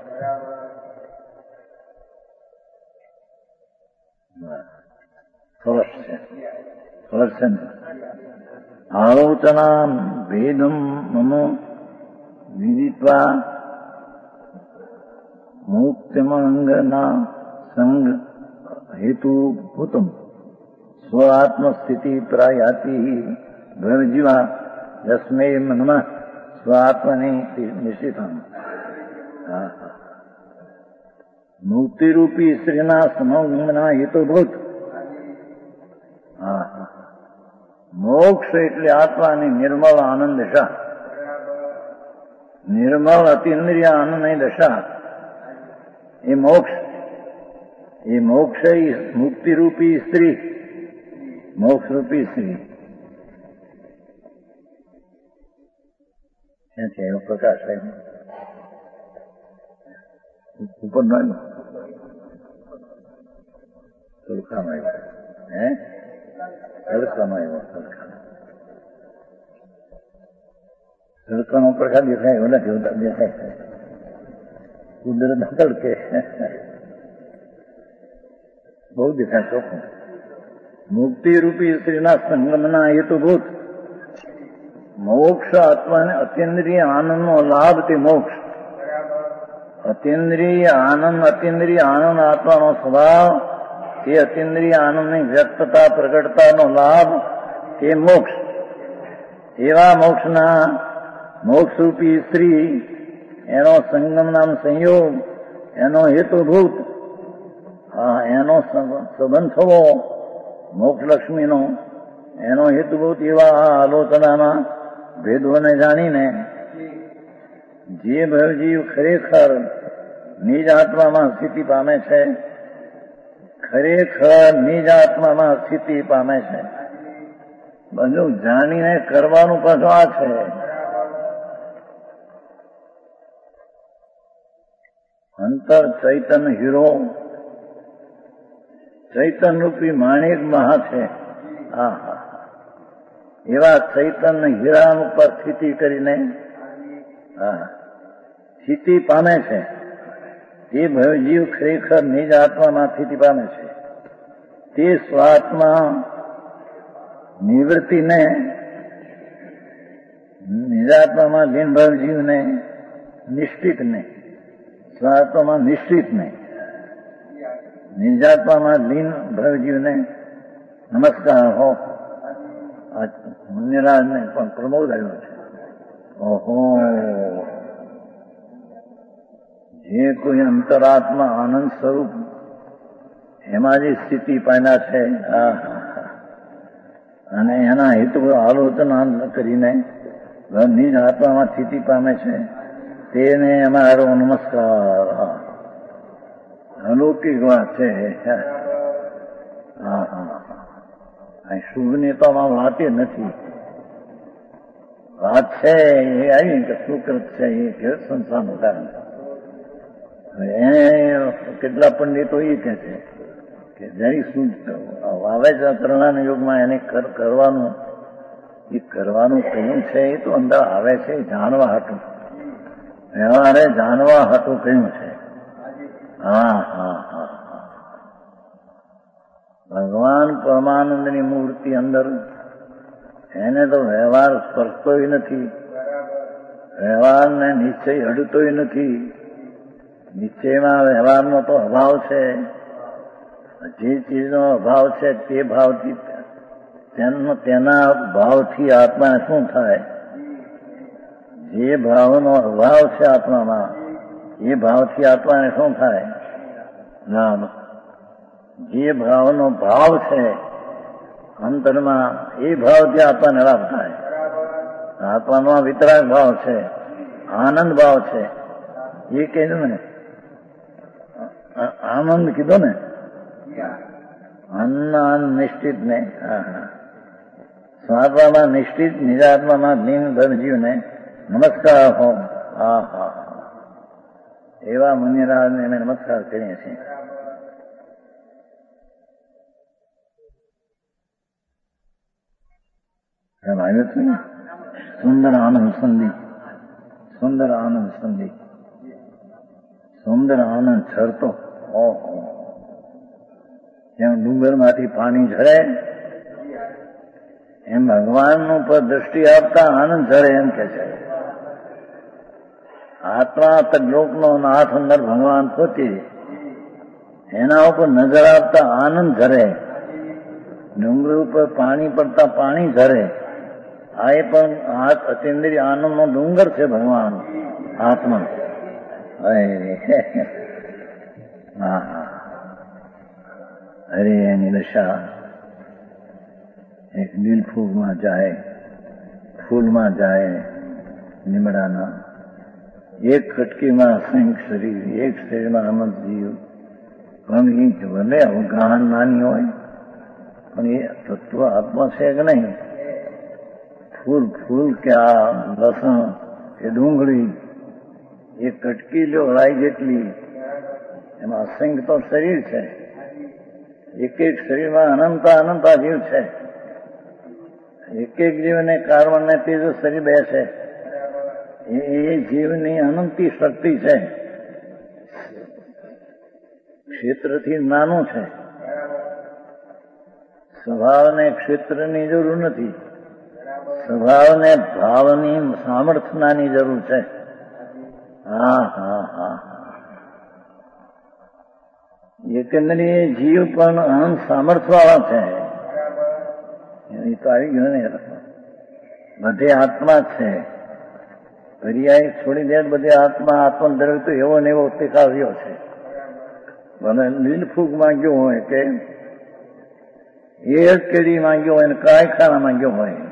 સરસ છે, સરસ છે. આલોચના ભેદમ મનો વિદિત્વા મુક્તિમંગના સંગ હેતુભૂતમ સ્વ આત્મસ્થિતિ પ્રાયાતિ ભવજીવા રશ્મે મનમાં સ્વ આત્મની નિશ્ચિતમ. મુક્તિરૂપી સ્ત્રીના સમંગના હેતુભૂત. મોક્ષ એટલે આત્માની નિર્મળ આનંદ દશા, નિર્મળ અતિન્દ્રિય આનંદની દશા, એ મોક્ષ. એ મોક્ષ મુક્તિરૂપી સ્ત્રી, મોક્ષરૂપી શ્રી ક્યાંથી એવો પ્રકાશ આવ્યો ઉપર નો આવ્યો તડકામાં આવ્યો તડકામાં આવ્યો તડકાનો પ્રકાશ દેખાય એવો નથી દેખાય કુદરત તડકે બહુ દેખાય ચોખ્ખું મુક્તિ રૂપી શ્રીના સંગમના હેતુભૂત મોક્ષ આત્માને અતિન્દ્રિય આનંદનો લાભ તે મોક્ષ અતિન્દ્રિય આનંદ આત્માનો સ્વભાવ તે અતિન્દ્રિય આનંદની વ્યક્તતા પ્રગટતાનો લાભ તે મોક્ષ એવા મોક્ષના મોક્ષરૂપી શ્રી એનો સંગમ નામ સંયોગ એનો હેતુભૂત એનો સંબંધ થવો મોક્ષલક્ષ્મીનો એનો હેતુભૂત એવા આ આલોચનાના ભેદોને જાણીને જે ભવજીવ ખરેખર નિજ આત્મામાં સ્થિતિ પામે છે ખરેખર નિજ આત્મામાં સ્થિતિ પામે છે બધું જાણીને કરવાનું પાછું આ છે અંતર ચૈતન હીરો ચૈતન રૂપી માણિક મહા છે એવા ચૈતન હીરા ઉપર સ્થિતિ કરીને સ્થિતિ પામે છે તે ભવજીવ ખરેખર નિજ આત્મામાં સ્થિતિ પામે છે તે સ્વાત્મા નિવૃત્તિને નિજાત્મામાં લીન ભવજીવને નિશ્ચિતને સ્વાત્મામાં નિશ્ચિતને નિજાત્મામાં લીન ભવજીવને નમસ્કાર હો મુનિરાજને પણ પ્રમોદ આવ્યો છે ઓહો જે કોઈ અંતરાત્મા આનંદ સ્વરૂપ એમાં જે સ્થિતિ પામ્યા છે અને એના હેતુ આલોચના કરીને નિજ આત્મામાં સ્થિતિ પામે છે તેને અમારો નમસ્કાર અલૌકિક વાત છે શુભની તો આમાં વાત નથી વાત છે એ આવી કે સુકૃત છે એ ઘેર સંસારનું કારણ કેટલા પંડિતો એ કહે છે કે જરી શું આવે છે કરણાના યુગમાં એને કરવાનું એ કરવાનું કહ્યું છે એ તો અંદર આવે છે જાણવા હતું વ્યવહારે જાણવા હતું કહ્યું છે ભગવાન પરમાનંદની મૂર્તિ અંદર એને તો વ્યવહાર સ્પર્શતોય નથી વ્યવહારને નિશ્ચય અડતોય નથી નિશ્ચયમાં વ્યવહારનો તો અભાવ છે જે ચીજનો અભાવ છે તે ભાવથી તેના ભાવથી આત્માને શું થાય જે ભાવનો અભાવ છે આત્મામાં એ ભાવથી આત્માને શું થાય નામ જે ભાવનો ભાવ છે અંતરમાં એ ભાવથી આત્માને લાભ થાય આત્માનો વિતરાગ ભાવ છે આનંદ ભાવ છે એ કીધું ને આનંદ કીધો ને આનંદ નિશ્ચિત ને સ્વાત્મામાં નિશ્ચિત નિજાત્મામાં લીન ધનજીવને નમસ્કાર હો એવા મુનિરાજને અમે નમસ્કાર કરીએ છીએ સુંદર આનંદ સંધિ સુંદર આનંદ સંધિ સુંદર આનંદ ઝરતો ઓહો જેમ ડુંગરમાંથી પાણી ઝરે એમ ભગવાનનું પર દ્રષ્ટિ આપતા આનંદ ઝરે એમ કે છે આત્મા તદ્લોકનો નાથ અંદર ભગવાન પોતે એના ઉપર નજર આપતા આનંદ ઝરે ડુંગર ઉપર પાણી પડતા પાણી ઝરે આ એ પણ અતિન્દ્રિય આનંદનો ડુંગર છે ભગવાન આત્મા અરે એની દશા એક દિલ ફૂલમાં જાય લીમડાના એક કટકીમાં અસંખ્ય શરીર એક શરીરમાં અનંત જીવ પણ એ ભલે અવગાહન નાની હોય પણ એ તત્વ આત્મા છે કે નહીં? ફૂલ કે આ લસણ કે ડુંગળી એ કટકી લ્યો રાઈ જેટલી, એમાં અસંખ્ય તો શરીર છે. એક એક શરીરમાં અનંતા જીવ છે. એક એક જીવને કાર્બન ને તેજ શરીર બે છે. એ જીવની અનંતી શક્તિ છે. ક્ષેત્રથી નાનું છે. સ્વભાવને ક્ષેત્રની જરૂર નથી. સ્વભાવને ભાવની સામર્થ્યની જરૂર છે. હા. એકંદરે જીવ પણ અનંત સામર્થ્યવાળા છે. એ તો આવી ગયું ને, બધે આત્મા છે. પર્યાય છોડી દે બધે આત્મદ્રવ્ય તો એવો ને એવો ટેકાવ્યો છે. મને લીલફૂગ માંગ્યો હોય કે એક કેડી માંગ્યો હોય ને કારખાના માંગ્યો હોય,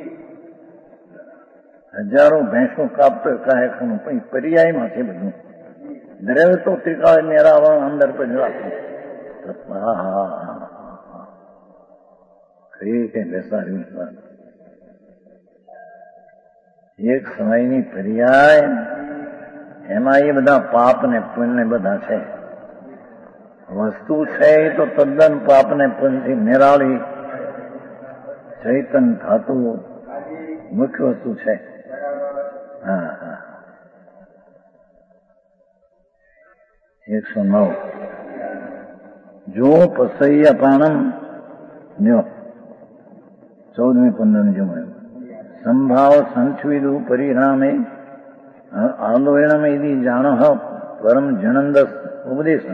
હજારો ભેંસો કાપતો કારખાનું, પણ પર્યાયમાં છે બધું. દ્રવ્ય તો ત્રિકાળ મેળવવાનું અંદર પણ રાખવું. કઈ કઈ બેસાડ્યું. એક સમયની પર્યાય, એમાં એ બધા પાપ ને પુણ્ય બધા છે. વસ્તુ છે એ તો તદ્દન પાપ ને પુણ્યથી નિરાળી ચૈતન ધાતુ મુખ્ય વસ્તુ છે. હા. 109 જો પસૈયા પાણમ જો 14-15 જો સંભાવ સંચ્વિદુ પરિણામે આંદોલનમ ઇતિ જાણઃ પરમ જનંદ ઉપદેશમ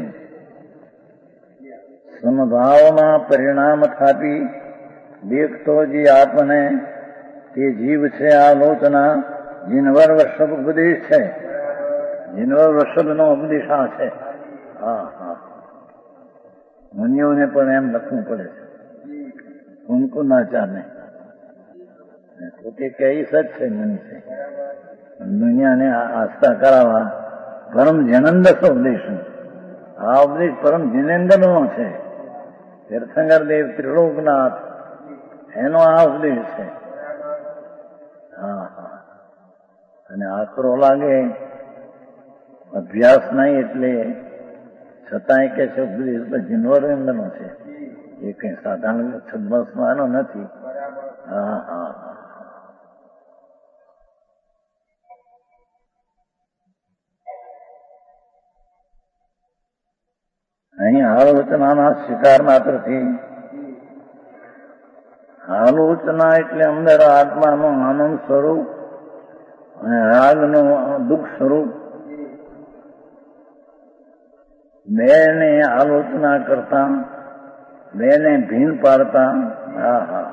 સમભાવમાં પરિણામ થાપી દેખતો જે આત્મને તે જીવ છે. આલોચના જીનવર વૃષભ ઉપદેશ છે. જીનવર વૃષભનો ઉપદેશ આ છે. હા. મુનિઓને પણ એમ લખવું પડે છે. ઉनको ના ચાલે પોતે કઈ સચ છે મુનિ છે. દુનિયાને આસ્થા કરાવવા પરમ જનંદસ ઉપદેશ. આ ઉપદેશ પરમ જિનેન્દ્રનો છે. તીર્થંકર દેવ ત્રિલોકનાથ એનો આ ઉપદેશ છે. હા. અને આકરો લાગે અભ્યાસ નહીં એટલે છતાંય કે છે ઉપદેશ જીનવરેન્દ્રનો છે. એ કઈ સાધારણ છદ્મસ્માનો નથી. હા. અહીં આલોચનાના સ્વીકાર માત્રથી, આલોચના એટલે અંદર આત્માનું આનંદ સ્વરૂપ અને રાગનું દુઃખ સ્વરૂપ બેને આલોચના કરતા, બેને ભીન પાડતા. હા.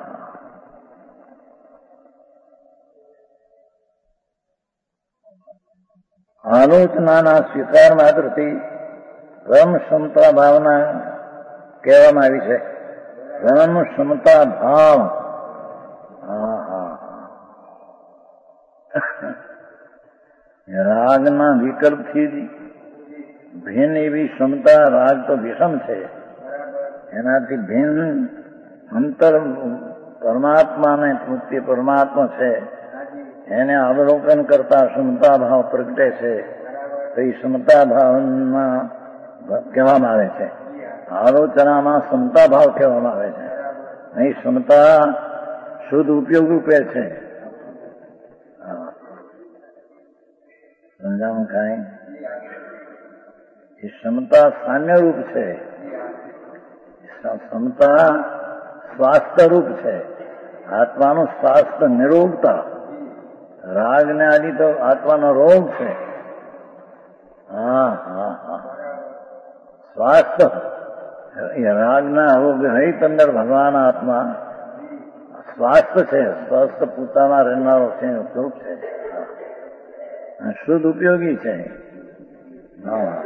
આલોચનાના સ્વીકાર માત્રથી પરમ ક્ષમતા ભાવના કહેવામાં આવી છે. પરમ ક્ષમતા ભાવ. રાગના વિકલ્પથી ભિન્ન એવી ક્ષમતા. રાગ તો વિષમ છે, એનાથી ભિન્ન અંતર પરમાત્માને પોતે પરમાત્મા છે એને અવલોકન કરતા ક્ષમતા ભાવ પ્રગટે છે. તો એ ક્ષમતા ભાવમાં કહેવામાં આવે છે. આલોચનામાં ક્ષમતા ભાવ કહેવામાં આવે છે. અહીં ક્ષમતા શુદ્ધ ઉપયોગ રૂપે છે. સમજાવું કાંઈ? એ ક્ષમતા સામ્ય રૂપ છે. ક્ષમતા સ્વાસ્થ્ય રૂપ છે. આત્માનું સ્વાસ્થ્ય નિરોગતા. રાગ ને આદિ તો આત્માનો રોગ છે. હા. સ્વાસ્થ્ય એ રાગના રોગ રહિત અંદર ભગવાન આત્મા સ્વાસ્થ્ય છે. સ્વાસ્થ્ય પોતાના રહેનારો છે, સ્વરૂપ છે. શુદ્ધ ઉપયોગી છે. હા.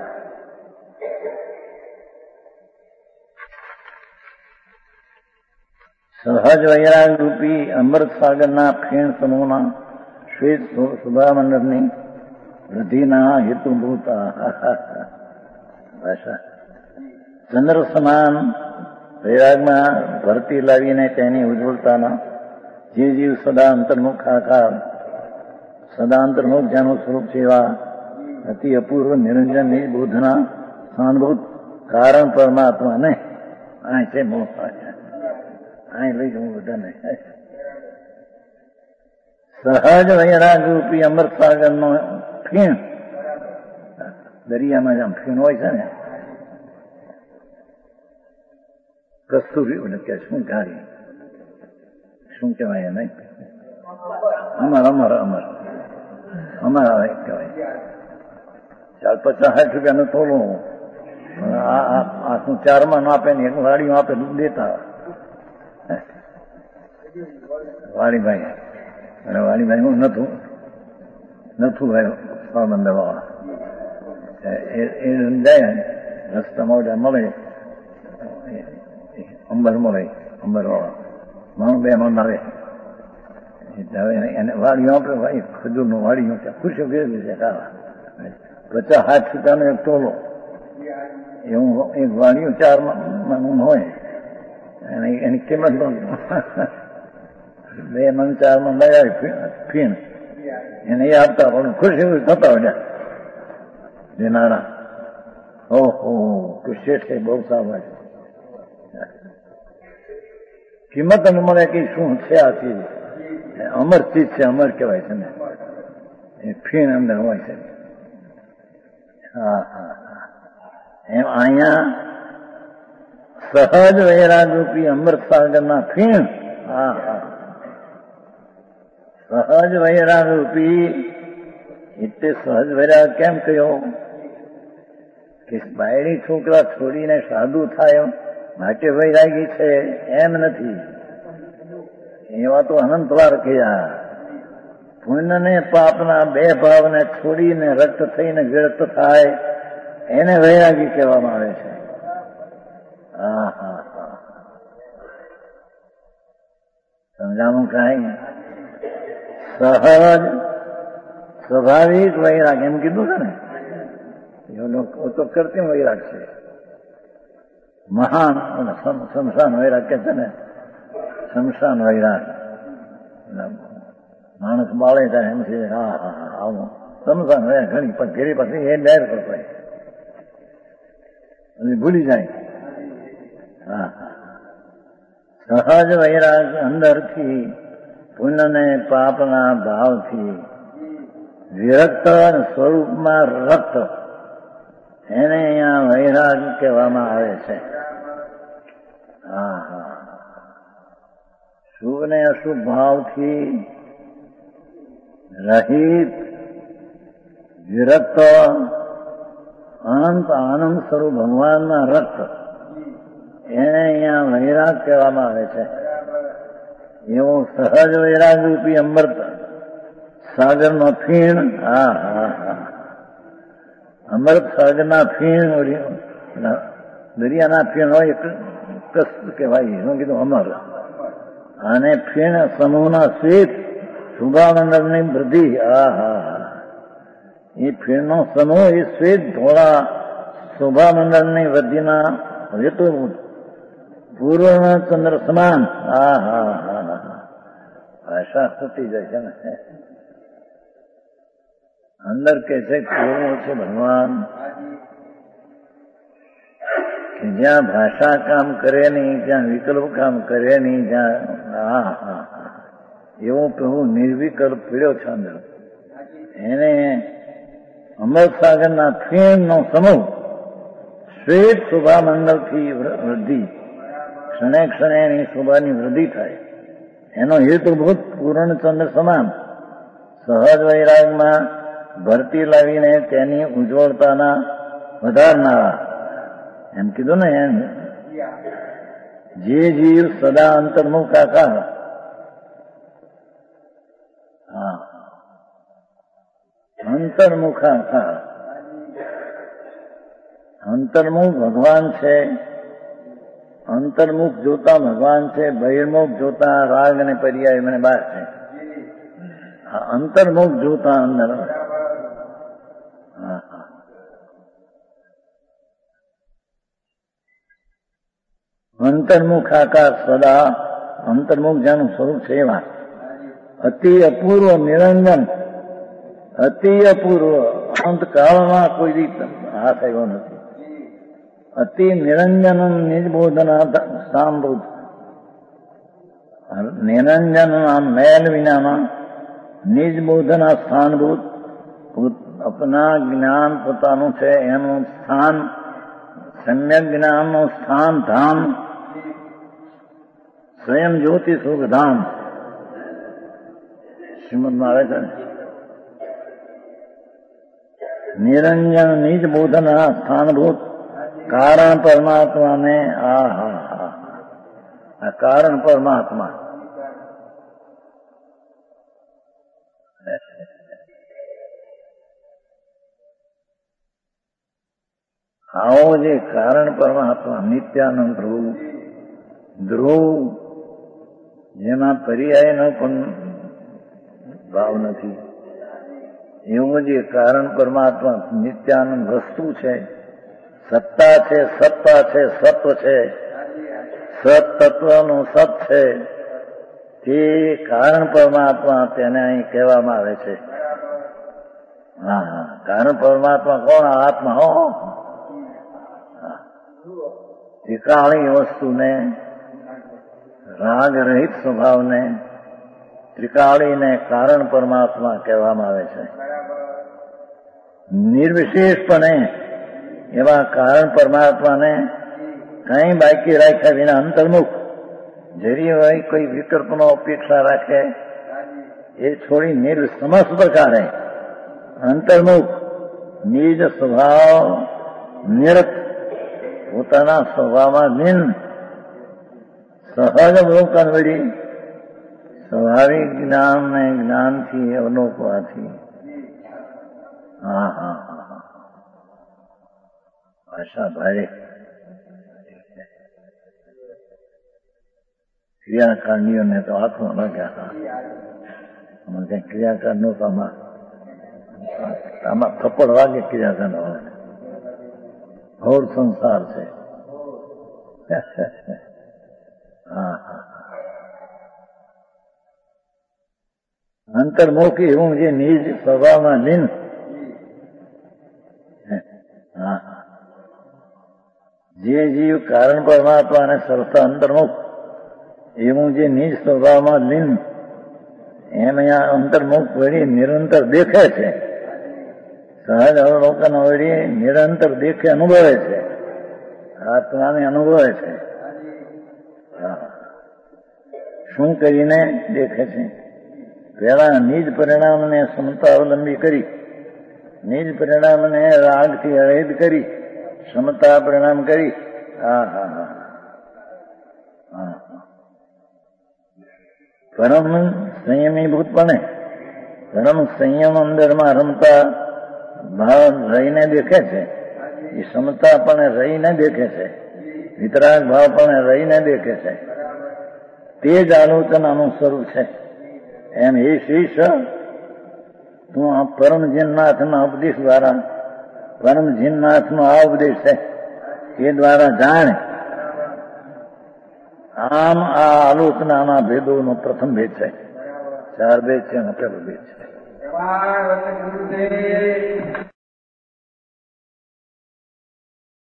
સહજ વૈરાગ રૂપી અમૃત સાગરના ફેણ સમૂહના શ્વેત શુભામંડળની વૃદ્ધિના હેતુભૂત ભાષા ચંદ્ર સમાન વૈરાગમાં ભરતી લાવીને તેની ઉજ્જવળતાના જે જીવ સદા અંતર્મુખ આકાર સદા અંતર્મુખ જેનું સ્વરૂપ છે એવા અતિ અપૂર્વ નિરંજનની બોધના સાનુભૂત કારણ પરમાત્માને આ છે મોહ અહીં લઈ જવું બધાને સહજ વૈરાગ રૂપી અમૃત સાગરનો ફીણ દરિયામાં જેમ ફીણ હોય છે ને કસ્તુરી કે શું ગાડી શું કહેવાય નહીં અમર અમર અમર અમર આવે કહેવાય 50-60 રૂપિયાનું તોલું આખું 4 માં આપે ને એક વાડીમાં આપે દેતા વાડીભાઈ અને વાડીભાઈ હું નથું ભાઈ સ્વામિંદર વાળા એ જાય રસ્તામાં મળે અંબર મળે અંબર વાળા માણું બે મણ આવે એને વાડીઓ આપે ભાઈ ખજૂરનું વાડીઓ ખુશી ગયેલું છે કાવા 50-60 રૂપિયાનો એક તોલો એવું એક વાડીઓ 4 મણ હોય અને એની કિંમત બે મણ 4 મણ લઈ ફીણ એને એ આપતા પણ ખુશી થતા હોય જેનારા ઓહો શેઠે બહુ સારું કિંમત અને મળે કે શું છે આ ચીજ અમર ચીજ છે અમર કહેવાય છે ને એ ફીણ અંદર હોય છે હા હા એમ અહીંયા સહજ વૈરાગ રૂપી અમૃત સાગરના ફીણ હા હા સહજ વૈરાગ રૂપી એટલે સહજ વૈરાગ કેમ કહ્યો કે બાયડી છોકરા છોડીને સાધુ થાય માટે વૈરાગી છે એમ નથી એવા તો અનંત વાર કયા પુણ્ય ને પાપના બે ભાવને છોડીને રક્ત થઈને વ્યર્થ થાય એને વૈરાગી કહેવામાં આવે છે હા હા હા સમજાવું કાંઈ સહજ સ્વાભાવિક વૈરાગ એમ કીધું છે ને એ તો કૃત્રિમ વૈરાગ છે મહાન શમશાન વૈરાગ કે છે ને શમશાન વૈરાગ માણસ બાળે ત્યારે એમ છે હા હા હા આવું શમશાન વૈરાગ ઘણી પણ ઘેરી પછી એ ડાયર કરતો ભૂલી જાય હા સહજ વૈરાગ અંદરથી પુણ્ય ને પાપના ભાવથી વિરક્ત સ્વરૂપમાં રક્ત એને અહીંયા વૈરાગ કહેવામાં આવે છે હા હા શુભ ને અશુભ ભાવથી રહિત વિરક્ત અનંત આનંદ સ્વરૂપ ભગવાનના રક્ત એને અહીંયા વૈરાગ કહેવામાં આવે છે એવો સહજ વૈરાગ રૂપી અમૃત સાગરનો ફીણ હા હા હા અમૃત સાગરના ફીણ દરિયાના ફીણ હોય કસ કહેવાય શું કીધું અમર અને ફીણ સમૂહના શ્વેત શુભામંડળની વૃદ્ધિ હા હા હા એ ફીણનો સમૂહ એ શ્વેત ધોળા શોભામંડળની વૃદ્ધિના હેતુ પૂર્ણ ચંદ્ર સમાન હા હા હા હા ભાષા તૂટી જાય છે ને અંદર કે છે કેવો છે ભગવાન કે જ્યાં ભાષા કામ કરે નહીં જ્યાં વિકલ્પ કામ કરે નહીં જ્યાં હા હા હા એવો પ્રભુ નિર્વિકલ્પ પીડ્યો છે અંદર એને અમૃત સાગરના ફીણનો સમૂહ શ્વેત શોભામંડળથી વૃદ્ધિ ક્ષણે ક્ષણે એની શોભાની વૃદ્ધિ થાય એનો હેતુભૂત પૂર્ણચંદ્ર સમાન સહજ વૈરાગમાં ભરતી લાવીને તેની ઉજ્જવળતાના વધારનારા એમ કીધું ને એમ જે જીવ સદા અંતર્મુખ આકાર હા અંતર્મુખ આકાર અંતર્મુખ ભગવાન છે અંતર્મુખ જોતા ભગવાન છે બહિર્મુખ જોતા રાગ અને પર્યાય મને બહાર છે અંતર્મુખ જોતા અંદર અંતર્મુખ આકાશ સદા અંતર્મુખ જેનું સ્વરૂપ છે એવા અતિ અપૂર્વ નિરંજન, અતિ અપૂર્વ અંતકાળમાં કોઈ રીતે હાથ આવ્યો નથી. અતિ નિરંજન નિજબોધના સ્થાનભૂત, નિરંજનના મેલ વિનાના નિજબોધના સ્થાનભૂત, અપના જ્ઞાન પોતાનું છે એનું સ્થાન, સમ્યક જ્ઞાનનું સ્થાન ધામ, સ્વયં જ્યોતિ સુખ ધામ શ્રીમદમાં આવે છે. નિરંજન નિજ બોધના સ્થાનભૂત કારણ પરમાત્માને આ કારણ પરમાત્મા આવો જે કારણ પરમાત્મા નિત્યાનંદ ધ્રુવ જેમાં પર્યાયનો પણ ભાવ નથી, એવું જે કારણ પરમાત્મા નિત્યાનંદ વસ્તુ છે, સત્તા છે, સત્તા છે, સત્વ છે, સત તત્વનું સત છે, તે કારણ પરમાત્મા તેને અહીં કહેવામાં આવે છે. હા, કારણ પરમાત્મા કોણ? આત્મા. હો, ત્રિકાળી વસ્તુને, રાગ રહિત સ્વભાવને, ત્રિકાળીને કારણ પરમાત્મા કહેવામાં આવે છે. નિર્વિશેષપણે એવા કારણ પરમાત્માને કઈ બાકી રાખ્યા વિના અંતર્મુખ, જરી હોય કોઈ વિકલ્પનો અપેક્ષા રાખે એ છોડી નિર્સમસ્ત પ્રકારે અંતર્મુખ નિજ સ્વભાવ નિરત, પોતાના સ્વભાવમાં નિન સહજ અવલોકન વળી સ્વાભાવિક જ્ઞાન ને જ્ઞાનથી અવલોકવાથી ભાષા ભારે ક્રિયાકાંડીઓને તો હાથમાં લાગ્યા હતા. આમાં કઈ ક્રિયાકાંડ નો આમાં થપ્પડ વાગે ક્રિયાકાંડ વાગે. ઘોર સંસાર છે. અંતર્મુખી હું જે નિજ સ્વભાવમાં લીન, જે જીવ કારણ પરમાત્માને સરતા અંતર્મુખ એવું જે નિજ સ્વભાવમાં લીન એમ અહીંયા અંતર્મુખ વળી નિરંતર દેખે છે. સહજ અવલોકન વળી નિરંતર દેખે અનુભવે છે, આત્માને અનુભવે છે. શું કરીને દેખે છે? પેલા નિજ પરિણામને ક્ષમતા અવલંબી કરી, નિજ પરિણામને રાગથી અરહિત કરી, ક્ષમતા પરિણામ કરી. પરમ સંયમીભૂતપણે પરમ સંયમ અંદરમાં રમતા ભાવ રહીને દેખે છે. એ ક્ષમતા પણ રહીને દેખે છે, વિતરાગ ભાવ પણ રહીને દેખે છે. તે જ આલોચનાનું સ્વરૂપ છે. એમ એ શીશ તું આ પરમ જીનનાથના ઉપદેશ દ્વારા, પરમ જીનનાથનો આ ઉપદેશ છે એ દ્વારા જાણે. આમ આ આલોચનાના ભેદોનો પ્રથમ ભેદ છે. 4 ભેદ છે અને પહેલો ભેદ છે.